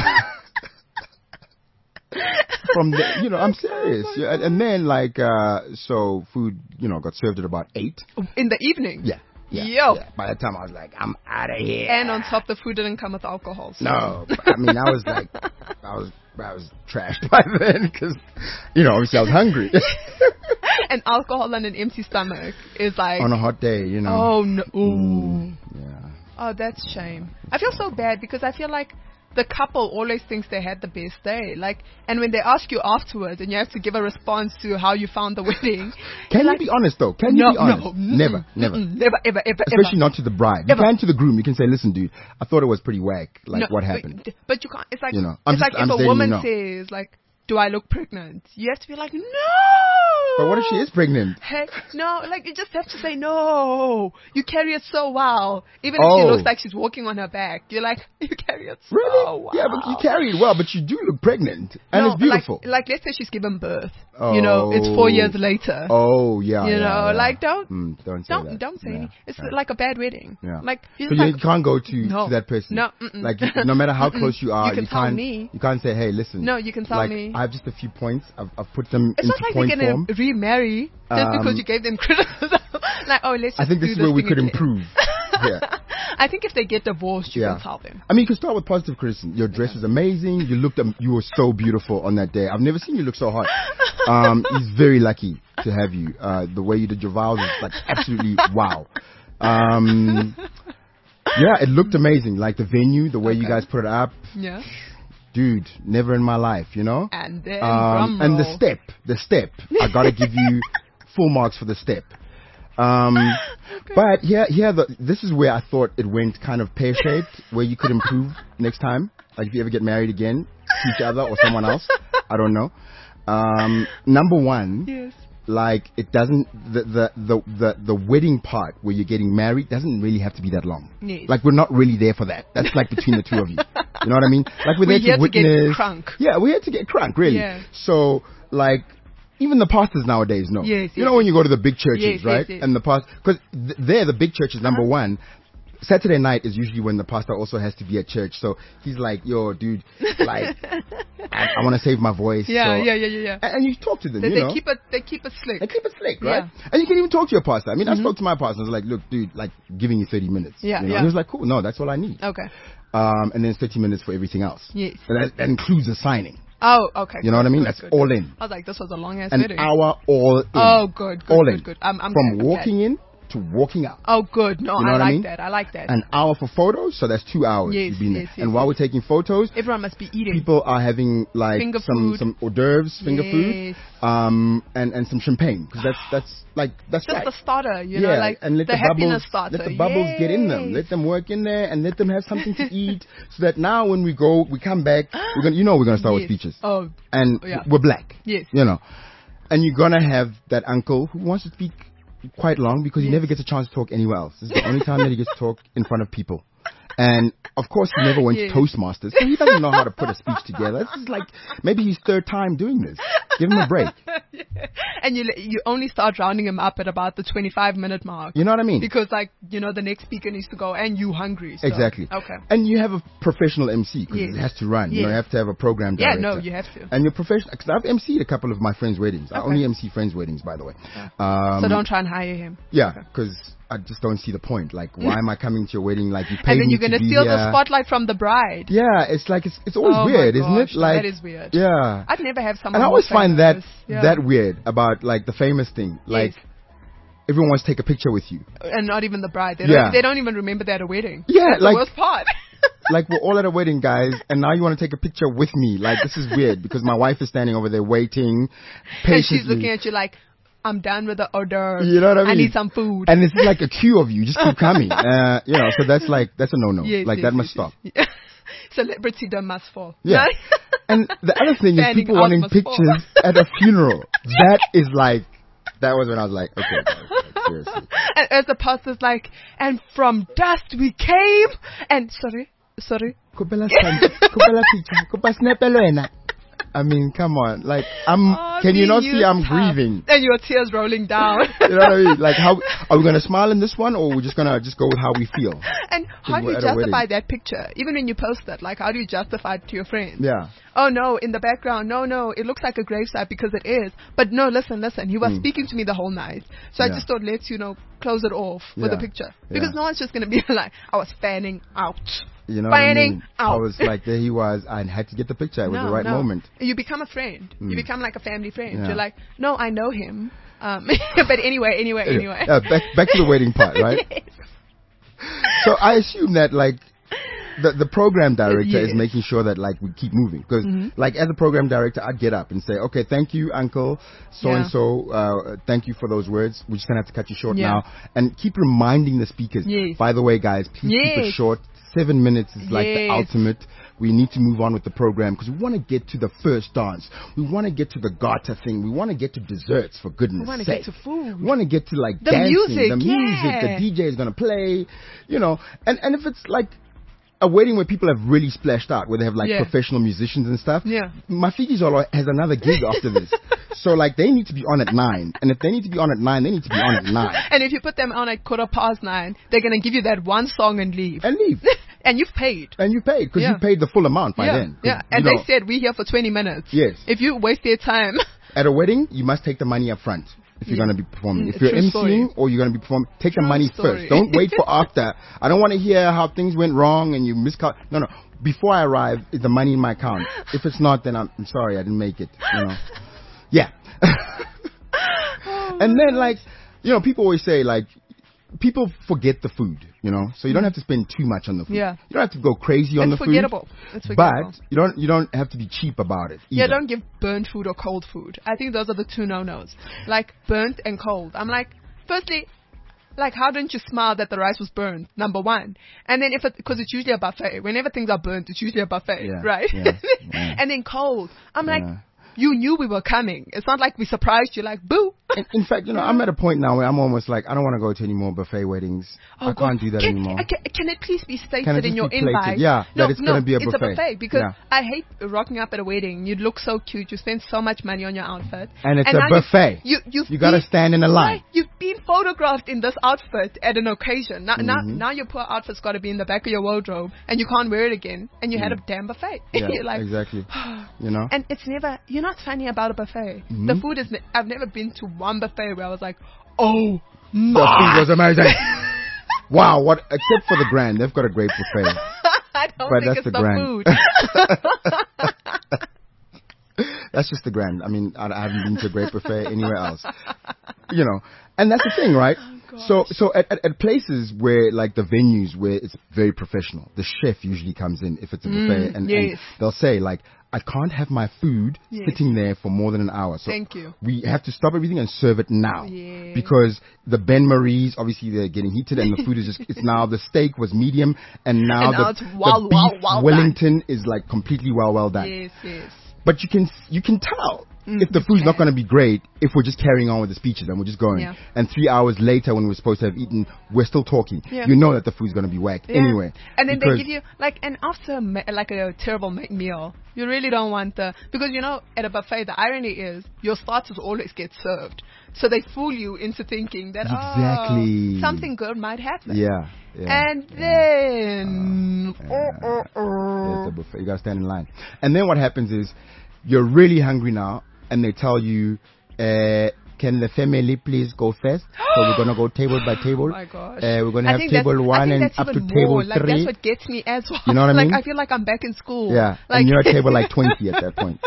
From the, you know, I'm serious. Yeah, and, and then like, uh, so food, you know, got served at about eight. In the evening. Yeah. Yeah. Yo. yeah. By the time I was like, I'm out of here. And on top, the food didn't come with alcohol. So. No, I mean, I was like, I was, I was trashed by then because, you know, obviously I was hungry And alcohol on an empty stomach is like. on a hot day, you know. Oh no. Ooh. Mm, yeah. Oh, that's a shame. I feel so bad because I feel like the couple always thinks they had the best day. Like, and when they ask you afterwards and you have to give a response to how you found the wedding. Can you're you like, be honest though? Can no, you be honest? no, mm-mm, Never, never. mm-mm, never, ever, ever, Especially ever. not to the bride. You Ever. can to the groom. You can say, listen, dude, I thought it was pretty whack. Like, No, what happened? But, but you can't. It's like You know, I'm it's just- like I'm if a letting you woman know. says like, "Do I look pregnant?" You have to be like, "No." But what if she is pregnant? Heck, no, like you just have to say no. You carry it so well. Even if Oh. she looks like she's walking on her back, you're like, you carry it so Really? well. Yeah, but you carry it well, but you do look pregnant. And no, it's beautiful. Like, like, let's say she's given birth. You know, it's four Oh. years later. Oh, yeah. You yeah, know, yeah. like, don't- Mm, don't say don't that. don't say Yeah, any. It's yeah. like a bad wedding. Yeah. Like you So just you like, can't go to, No. to that person. No, mm-mm. Like you, no matter how Mm-mm. close you are, You can tell can't. me. You can't say, "Hey, listen." No, you can tell like, me. I have just a few points. I've, I've put them It's into not like point they're gonna form. remarry just Um, because you gave them criticism. Like, oh, let's just I think do this is where we thing could again. improve. Yeah. I think if they get divorced, you Yeah. can tell them. I mean, you can start with positive criticism. Your dress was amazing. You looked, am- you were so beautiful on that day. I've never seen you look so hot. Um, he's very lucky to have you. Uh, the way you did your vows is like absolutely wow. Um, yeah, it looked amazing. Like the venue, the way you Okay. guys put it up. Yeah. Dude, never in my life, you know? And then Um, drum and the roll. step, the step. I gotta give you full marks for the step. Um, but here, here, the, this is where I thought it went kind of pear-shaped, where you could improve next time. Like if you ever get married again to each other or someone else, I don't know. Um, number one, Yes. like it doesn't, the, the, the, the, the wedding part where you're getting married doesn't really have to be that long. Yes. Like we're not really there for that. That's like between the two of you. You know what I mean? Like we're, We're there here to to get witness. crunk. Yeah, we're here to get crunk, really. Yeah. So like, even the pastors nowadays know. Yes, you yes, know when you go to the big churches, Yes, yes, right? yes. And the past, because th- there the big churches, number Uh-huh. one, Saturday night is usually when the pastor also has to be at church. So he's like, yo, dude, like, I, I want to save my voice. Yeah, so, yeah, yeah, yeah, yeah. And, and you talk to them, They, you they know. keep it. They keep it slick. They keep it slick, right? Yeah. Mm-hmm. And you can even talk to your pastor. I mean, I spoke to my pastor. I was like, look, dude, like, giving you thirty minutes. Yeah, you know? yeah. He was like, cool, no, that's all I need. Okay. Um, and then thirty minutes for everything else. Yes. And that, that includes the signing. Oh, okay. You know what I mean? Good, That's good, all good. in. I was like, this was a long ass An wedding. hour all in. Oh, good, good, all good, in. good. I'm, I'm From glad, I'm walking glad. in to walking out. Oh, good. No, You know I what I like mean? that. I like that. An hour for photos, so that's two hours Yes, you've been yes, there. yes, and while yes. we're taking photos, Everyone must be eating. people are having like Finger some food. some hors d'oeuvres, finger Yes. food, um, and and some champagne because that's that's like that's Just right. the starter, you yeah, know, like and let the, the, happiness bubbles, starter. let the bubbles get in them. Yes. Let them work in there, and let them have something to eat, so that now when we go, we come back, we're gonna, you know, we're gonna start with Yes. speeches, Oh, and yeah. we're black. Yes. You know, and you're gonna have that uncle who wants to speak quite long because he Yes. never gets a chance to talk anywhere else. This is the only time that he gets to talk in front of people. And of course, he never went Yes. to Toastmasters, so he doesn't know how to put a speech together. This is like maybe his third time doing this. Give him a break. and you you only start rounding him up at about the twenty-five minute mark. You know what I mean? Because, like, you know, the next speaker needs to go and you hungry. So. Exactly. Okay. And you have a professional M C because Yes. it has to run. You know, Yes. you have to have a program Yeah, director. no, you have to. And you're professional. Because I've emceed a couple of my friends' weddings. I Okay. only M C friends' weddings, by the way. Um, So don't try and hire him. Yeah, because I just don't see the point. Like, why am I coming to your wedding? Like, you pay And then me you're to going to be steal here. the spotlight from the bride. Yeah, it's like it's it's always Oh my weird, isn't gosh, it? Like that is weird. Yeah. I'd never have someone And I more always find that famous. Yeah. that weird about like the famous thing. Like Yes. everyone wants to take a picture with you. And not even the bride. They, Yeah. don't, they don't even remember they had a wedding. Yeah, That's like- the worst part. Like we're all at a wedding, guys, and now you want to take a picture with me. Like this is weird because my wife is standing over there waiting patiently. And she's looking at you like, I'm done with the hors d'oeuvres. You know what I mean? I need some food. And it's like a queue of you. Just keep coming. Uh, you know, so that's like, that's a no-no. Yes, like yes, that must yes, stop. yes. Celebrity done must fall. Yeah. No? And the other thing is Standing people out wanting must fall. pictures at a funeral. That is like, that was when I was like, okay, guys, like, seriously. And as the pastor's like, and from dust we came. And sorry, sorry. Kupela stand- kupela picture, kupa snapelo ena. I mean, come on. Like, I'm, Oh, can you me, not see I'm tough. grieving? And your tears rolling down. You know what I mean? Like, how, are we going to smile in this one or we're just going to just go with how we feel? And how do we're you at a justify wedding. that picture? Even when you post it, like, how do you justify it to your friends? Yeah. Oh no, in the background, no, no, it looks like a gravesite because it is. But no, listen, listen, he was speaking to me the whole night. So I Hmm. Yeah. just thought, let's, you know, close it off with a Yeah. picture. Because Yeah. no one's just going to be like, I was fanning out. You know what I Fanning mean? I out. was like, there he was. I had to get the picture. It was no, the right no. moment. You become a friend. You Mm. become like a family friend. Yeah. You're like, no, I know him. Um, but anyway, anyway, anyway. Yeah, back, back to the wedding part, right? Yes. So I assume that, like, the the program director Yes. is making sure that, like, we keep moving. Because, Mhm. like, as a program director, I'd get up and say, okay, thank you, uncle, so-and-so. Uh, thank you for those words. We're just going to have to cut you short Yeah. now. And keep reminding the speakers. Yes. By the way, guys, please keep it Yes. short. Seven minutes is like the Yes. ultimate. We need to move on with the program because we want to get to the first dance. We want to get to the garter thing. We want to get to desserts, for goodness We wanna sake. get to food. We want to get to like The dancing, music, the music, yeah. the D J is going to play, you know. And, and if it's like a wedding where people have really splashed out, where they have like Yeah. professional musicians and stuff, Yeah. Mafiki Zolo has another gig after this. So like they need to be on at nine. And if they need to be on at nine, they need to be on at nine. And if you put them on at quarter past nine, they're going to give you that one song and leave. And leave. And you've paid. And you paid because Yeah. you paid the full amount by yeah, then. 'Cause, yeah. you And know, they said we're here for twenty minutes. Yes. If you waste their time, at a wedding, you must take the money up front. if you're Yeah. going to be performing. Mm, If you're true story. emceeing or you're going to be performing, take the True money story. first. Don't wait for after. I don't want to hear how things went wrong and you miscal. No, no. Before I arrive, is the money in my account. If it's not, then I'm, I'm sorry, I didn't make it. You know. Yeah. Oh, And then, like, you know, people always say, like, people forget the food, you know, so you don't have to spend too much on the food. Yeah. You don't have to go crazy on It's the forgettable. food. It's forgettable. But you don't you don't have to be cheap about it. Yeah, either. don't give burnt food or cold food. I think those are the two no-nos. Like burnt and cold. I'm like, firstly, like how didn't you smile that the rice was burnt? Number one. And then if it, because it's usually a buffet. Whenever things are burnt, it's usually a buffet, Yeah, right? yeah, yeah. And then cold. I'm like, Yeah. you knew we were coming. It's not like we surprised you. Like, boo. In, in fact, you know, I'm at a point now where I'm almost like, I don't want to go to any more buffet weddings. Oh, I can't God. do that can, anymore. Can, can it please be stated Can it in just your be plated? invite? Yeah, no, that it's no, gonna be a it's a buffet. buffet because Yeah. I hate rocking up at a wedding. You look so cute. You spend so much money on your outfit. And it's a now you- buffet. You, you've You gotta been- stand in a line. Right, you've been photographed in this outfit at an occasion. Now, now, Mhm. now your poor outfit's got to be in the back of your wardrobe and you can't wear it again. And you had a damn buffet. Yeah, You're like, exactly. You know? and it's never, you're not funny about a buffet. Mhm. The food is, ne- I've never been to one buffet where I was like, oh The my. food was amazing. Wow, what? Except for the Grand, they've got a great buffet. I don't But think that's it's the the Grand. food. That's just the Grand. I mean, I, I haven't been to a great buffet anywhere else. You know, and that's the thing, right? Oh, so, so at, at, at places where, like the venues where it's very professional, the chef usually comes in if it's a buffet, Mm, and, yes. and they'll say, like, I can't have my food Yes. sitting there for more than an hour. So Thank you. we have to stop everything and serve it now. Yeah. Because the Ben Marie's, obviously they're getting heated and the food is just, it's now, the steak was medium and now, And now the, it's the well, beef well, well done. Wellington is like completely well, well done. Yes, yes. But you can you can tell Mm, if the you food's not can. going to be great if we're just carrying on with the speeches and we're just going. Yeah. And three hours later, when we're supposed to have eaten, we're still talking. Yeah. You know that the food's going to be whack Yeah. anyway. And then they because- give you like, and after a me- like a terrible me- meal, you really don't want the, because you know at a buffet the irony is your starters always get served, so they fool you into thinking that Exactly. oh, something good might happen. Yeah. yeah And yeah. then Uh, oh, oh, Yeah, oh. it's a buffet. You got to stand in line. And then what happens is you're really hungry now, and they tell you, uh, can the family please go first? So we're going to go table by table. Oh my gosh. Uh, we're going to I have think table that's- I one think and that's up to even table more. Like, three. that's what gets me as well. You know what I like, mean? I feel like I'm back in school. Yeah, Like, and you're at table like twenty at that point.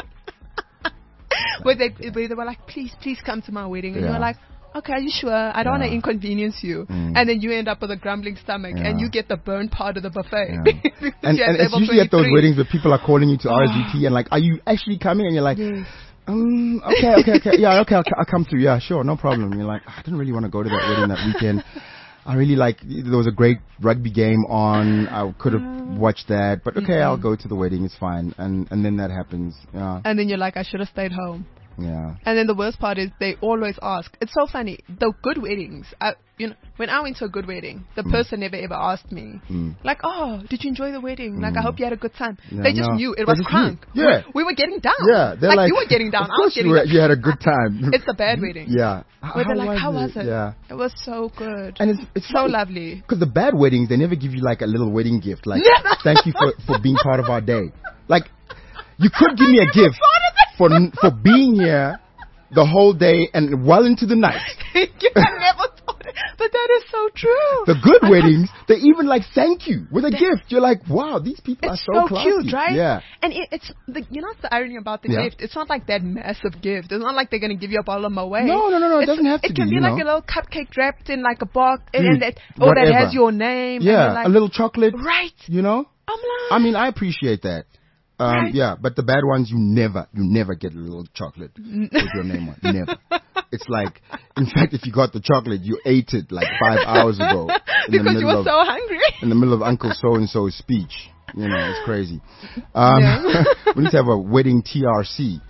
where they, where they were like, please, please come to my wedding. And Yeah. you're like, okay, are you sure? I don't want Yeah. to inconvenience you. Mm. And then you end up with a grumbling stomach Yeah. and you get the burnt part of the buffet. Yeah. Because and you're at and it's table usually at those twenty-three. weddings where people are calling you to R S V P and like, are you actually coming? And you're like, Yes. um, okay, okay, okay, yeah, okay, I'll, I'll come through. Yeah, sure, no problem. You're like, I didn't really want to go to that wedding that weekend. I really like, there was a great rugby game on. I could have watched that, but okay, I'll go to the wedding. It's fine. And and then that happens. Yeah, And then you're like, I should have stayed home. yeah. And then the worst part is they always ask. It's so funny. The good weddings, I, you know, when I went to a good wedding, the person never ever asked me, Mm. like, oh, did you enjoy the wedding? Like, I hope you had a good time. Yeah, they just no. knew it They was just crunk. knew. Yeah. We, we were getting down. Yeah, they're like, you were getting down. Of I course was getting you, were, down. you had a good time. It's the bad wedding. Yeah. Where they're like, how was it? Yeah. It was so good. And it's it's so lovely. because the bad weddings they never give you like a little wedding gift, like thank you for for being part of our day. Like you could give me a gift for for being here the whole day and well into the night. I never thought it. But that is so true. The good I weddings, they even like thank you with a gift. You're like, wow, these people It's are so, so classy. cute, right? Yeah. And it, it's the, you know what's the irony about the Yeah. gift? It's not like that massive gift. It's not like they're gonna give you a bottle of Moet. No, no, no, no. It It's- doesn't have to It can be, be you like know. a little cupcake wrapped in like a box, and, Mm, and that or that whatever. has your name. and Yeah, you're like, a little chocolate. right. You know. I'm like, I mean, I appreciate that. Um, Right. Yeah, but the bad ones, you never, you never get a little chocolate with your name on. Never. It's like, in fact, if you got the chocolate, you ate it like five hours ago in the because you middle were of so hungry. in the middle of Uncle So and So's speech. You know, it's crazy. Um, Yeah. we need to have a wedding T R C.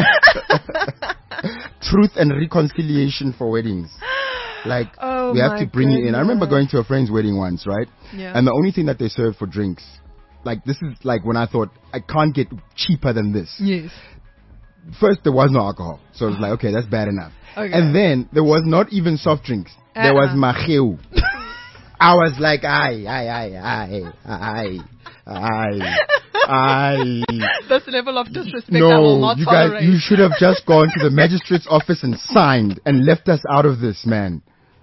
Truth and reconciliation for weddings. Like, Oh we have my to bring it in. I remember goodness. going to a friend's wedding once, right? Yeah. And the only thing that they served for drinks, like this is like when I thought I can't get cheaper than this. Yes. First, there was no alcohol, so it was like, okay, that's bad enough. Okay. And then there was not even soft drinks. There was Uh-uh. macheu. I was like, aye, aye, aye, aye, aye, aye. I This level of disrespect I will no, not you guys, tolerate. you should have just gone to the magistrate's office and signed and left us out of this, man.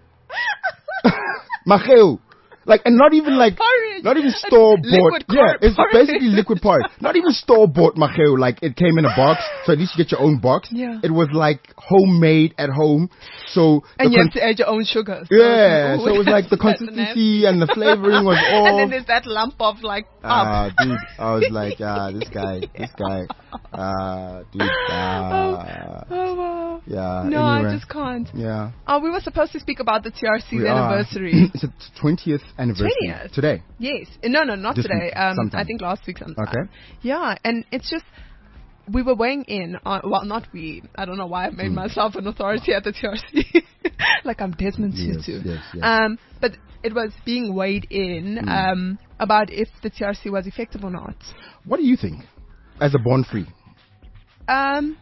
Macheu. Like, and not even like, Porridge. not even store bought. Liquid Yeah, por- it's porridge. basically liquid porridge. Not even store bought Macheu. Like, it came in a box, so at least you get your own box. Yeah. It was like homemade at home. So, and the you con- have to add your own sugar. So yeah, it's so it was like the that's consistency and the flavoring was all. And then there's that lump of like Ah, up. dude, I was like, ah, this guy, this guy, ah, dude, ah, Oh, wow. yeah. No, anyway, I just can't. Yeah. Oh, we were supposed to speak about the T R C's We are. anniversary. It's a twentieth anniversary. twentieth? Today. Yes. No, no, not This today. week, Um, sometime. I think last week sometime. Okay. Yeah, and it's just, we were weighing in on, well, not we. I don't know why I made Mm. myself an authority at the T R C. Like I'm Desmond Yes, Tutu. yes, yes. Um, but it was being weighed in Mm. um, about if the T R C was effective or not. What do you think, as a born free? Um,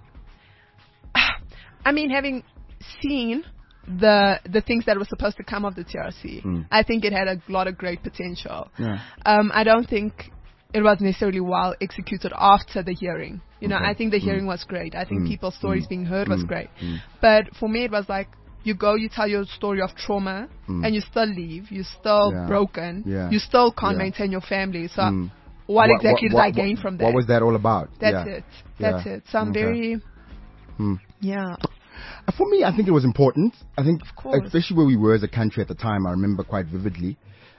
I mean, having seen the the things that were supposed to come of the T R C, Mm. I think it had a lot of great potential. Yeah. Um, I don't think it was necessarily well executed after the hearing. You know, Okay. I think the Mm. hearing was great. I think Mm. people's stories Mm. being heard was Mm. great. Mm. But for me, it was like, you go, you tell your story of trauma, Mm. and you still leave. You're still Yeah. broken. Yeah. You still can't Yeah. maintain your family. So Mm. what, exactly did what, I gain what, from that? What was that all about? That's Yeah. it. That's Yeah. it. So I'm Okay. very, Hmm. yeah. Uh, For me, I think it was important. I think, course. especially where we were as a country at the time, I remember quite vividly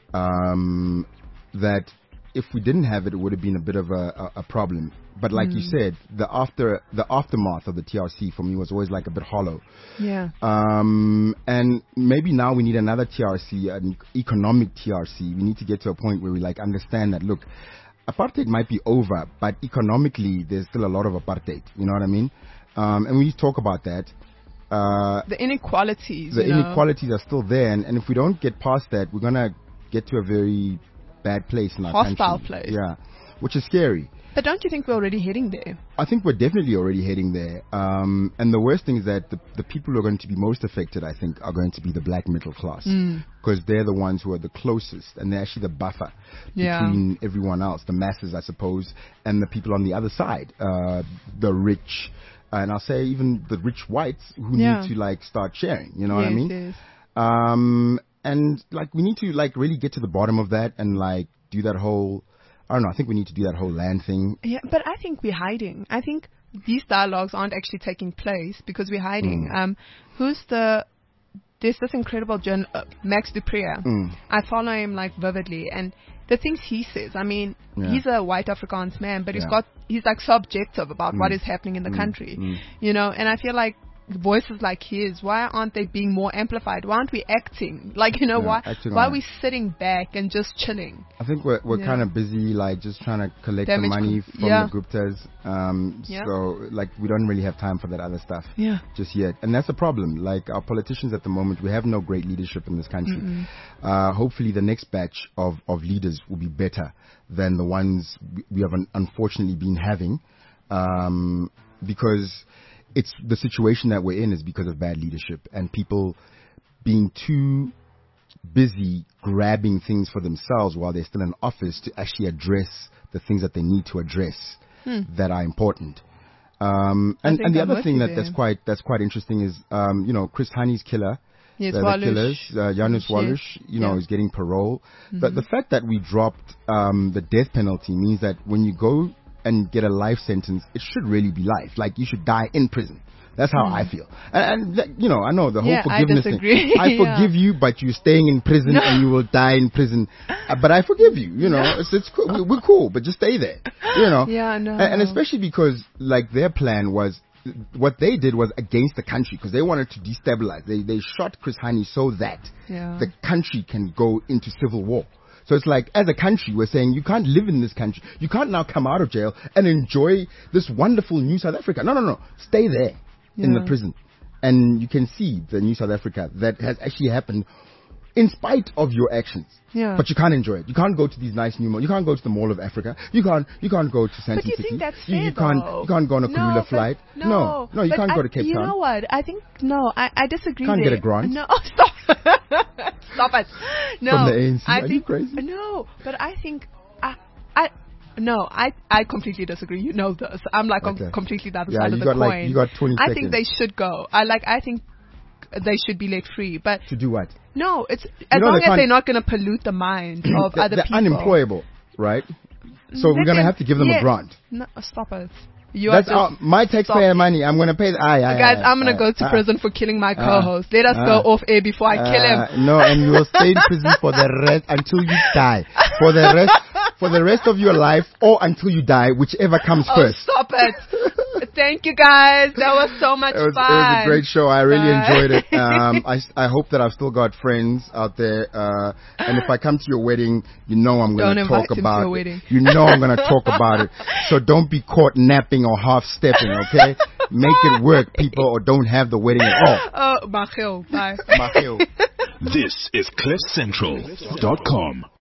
um, that if we didn't have it, it would have been a bit of a, a, a problem. But like you said, the after the aftermath of the T R C for me was always like a bit hollow. Yeah. Um, and maybe now we need another T R C, an economic T R C. We need to get to a point where we like understand that, look, apartheid might be over, but economically there's still a lot of apartheid. You know what I mean? Um, and we talk about that. Uh, The inequalities. the you know. inequalities are still there, and, and if we don't get past that, we're gonna get to a very bad place in our Hostile country. place. Yeah, which is scary. But don't you think we're already heading there? I think we're definitely already heading there. Um, and the worst thing is that the, the people who are going to be most affected, I think, are going to be the black middle class. Because they're the ones who are the closest, and they're actually the buffer Yeah. between everyone else, the masses, I suppose, and the people on the other side, uh, the rich, and I'll say even the rich whites who Yeah. need to like start sharing. You know what I Yes, mean? yes. Um, and like we need to like really get to the bottom of that and like do that whole. I don't know. I think we need to do that whole land thing. Yeah, but I think we're hiding. I think these dialogues aren't actually taking place because we're hiding. Mm. Um, who's the? There's this incredible journal, uh, Max Dupree. Mm. I follow him like vividly, and the things he says. I mean, Yeah. he's a white Afrikaans man, but he's Yeah. got he's like so objective about Mm. what is happening in the Mm. country. Mm. You know, and I feel like voices like his, why aren't they being more amplified? Why aren't we acting? Like, you know, Yeah, why acting why on are we it. sitting back and just chilling? I think we're we're Yeah. kind of busy, like just trying to collect Damage the money con- from yeah. the Guptas. Um, Yeah. So like we don't really have time for that other stuff Yeah. just yet, and that's the problem. Like our politicians at the moment, we have no great leadership in this country. Uh, hopefully, the next batch of of leaders will be better than the ones we- we have un- unfortunately been having, um, because it's the situation that we're in is because of bad leadership and people being too busy grabbing things for themselves while they're still in office to actually address the things that they need to address that are important. Um, I and, think and the I'm other with thing you that, there. that's quite that's quite interesting is um, you know Chris Honey's killer, Yes, the, the Walush. killers, uh, Janus Yes. Walush, you know, Yeah. is getting parole. But the fact that we dropped um, the death penalty means that when you go and get a life sentence, it should really be life. Like you should die in prison. That's how I feel. And, and like, you know, I know the whole Yeah, I forgiveness disagree. thing. I Yeah. forgive you, but you're staying in prison No. and you will die in prison. Uh, but I forgive you. You know, it's it's cool. We- We're cool, but just stay there. You know. Yeah, I know. And, and especially because like their plan was. What they did was against the country because they wanted to destabilize. They they shot Chris Hani so that Yeah. the country can go into civil war. So it's like, as a country, we're saying you can't live in this country. You can't now come out of jail and enjoy this wonderful new South Africa. No, no, no. Stay there in the Yeah. prison. And you can see the new South Africa that has actually happened in spite of your actions. Yeah. But you can't enjoy it. You can't go to these nice new malls. You can't go to the Mall of Africa. You can't. You can't go to Sandton But you City. think that's you, you fair, can't. though? You can't go on a No, Kulula but- flight. No, no, no, you but can't I, go to Cape you Town. You know what? I think no. I, I disagree. Can't there. get a grant? No, oh, stop. Stop it. No, From the A N C? I Are you think crazy? no, but I think I I No, I I completely disagree. You know this. I'm like on Okay. completely the other Yeah, side you of the got coin. like you got twenty I seconds. think they should go. I like. I think they should be let free. But to do what? no, it's as know long they as can't- they're not going to pollute the mind of they're, other they're people. unemployable, right? So Let we're gonna them- have to give them yeah. a grant. No, stop it. You That's are our, just, my taxpayer stop. money. I'm gonna pay. The, aye, aye, guys. aye, I'm gonna aye, go to aye. prison for killing my uh, co-host. Let us uh, go off air before I kill him. Uh, no, and you will stay in prison for the rest until you die. For the rest, for the rest of your life, or until you die, whichever comes Oh, first. stop it. Thank you, guys. That was so much It was, fun. it was a great show. I really Bye. enjoyed it. Um, I, I hope that I've still got friends out there. Uh, and if I come to your wedding, you know I'm going Don't to talk invite him to about your it. wedding. You know I'm going to talk about it. So don't be caught napping or half stepping, okay? Make it work, people, or don't have the wedding at all. Oh, Machil. Bye. Machil. This is cliff central dot com.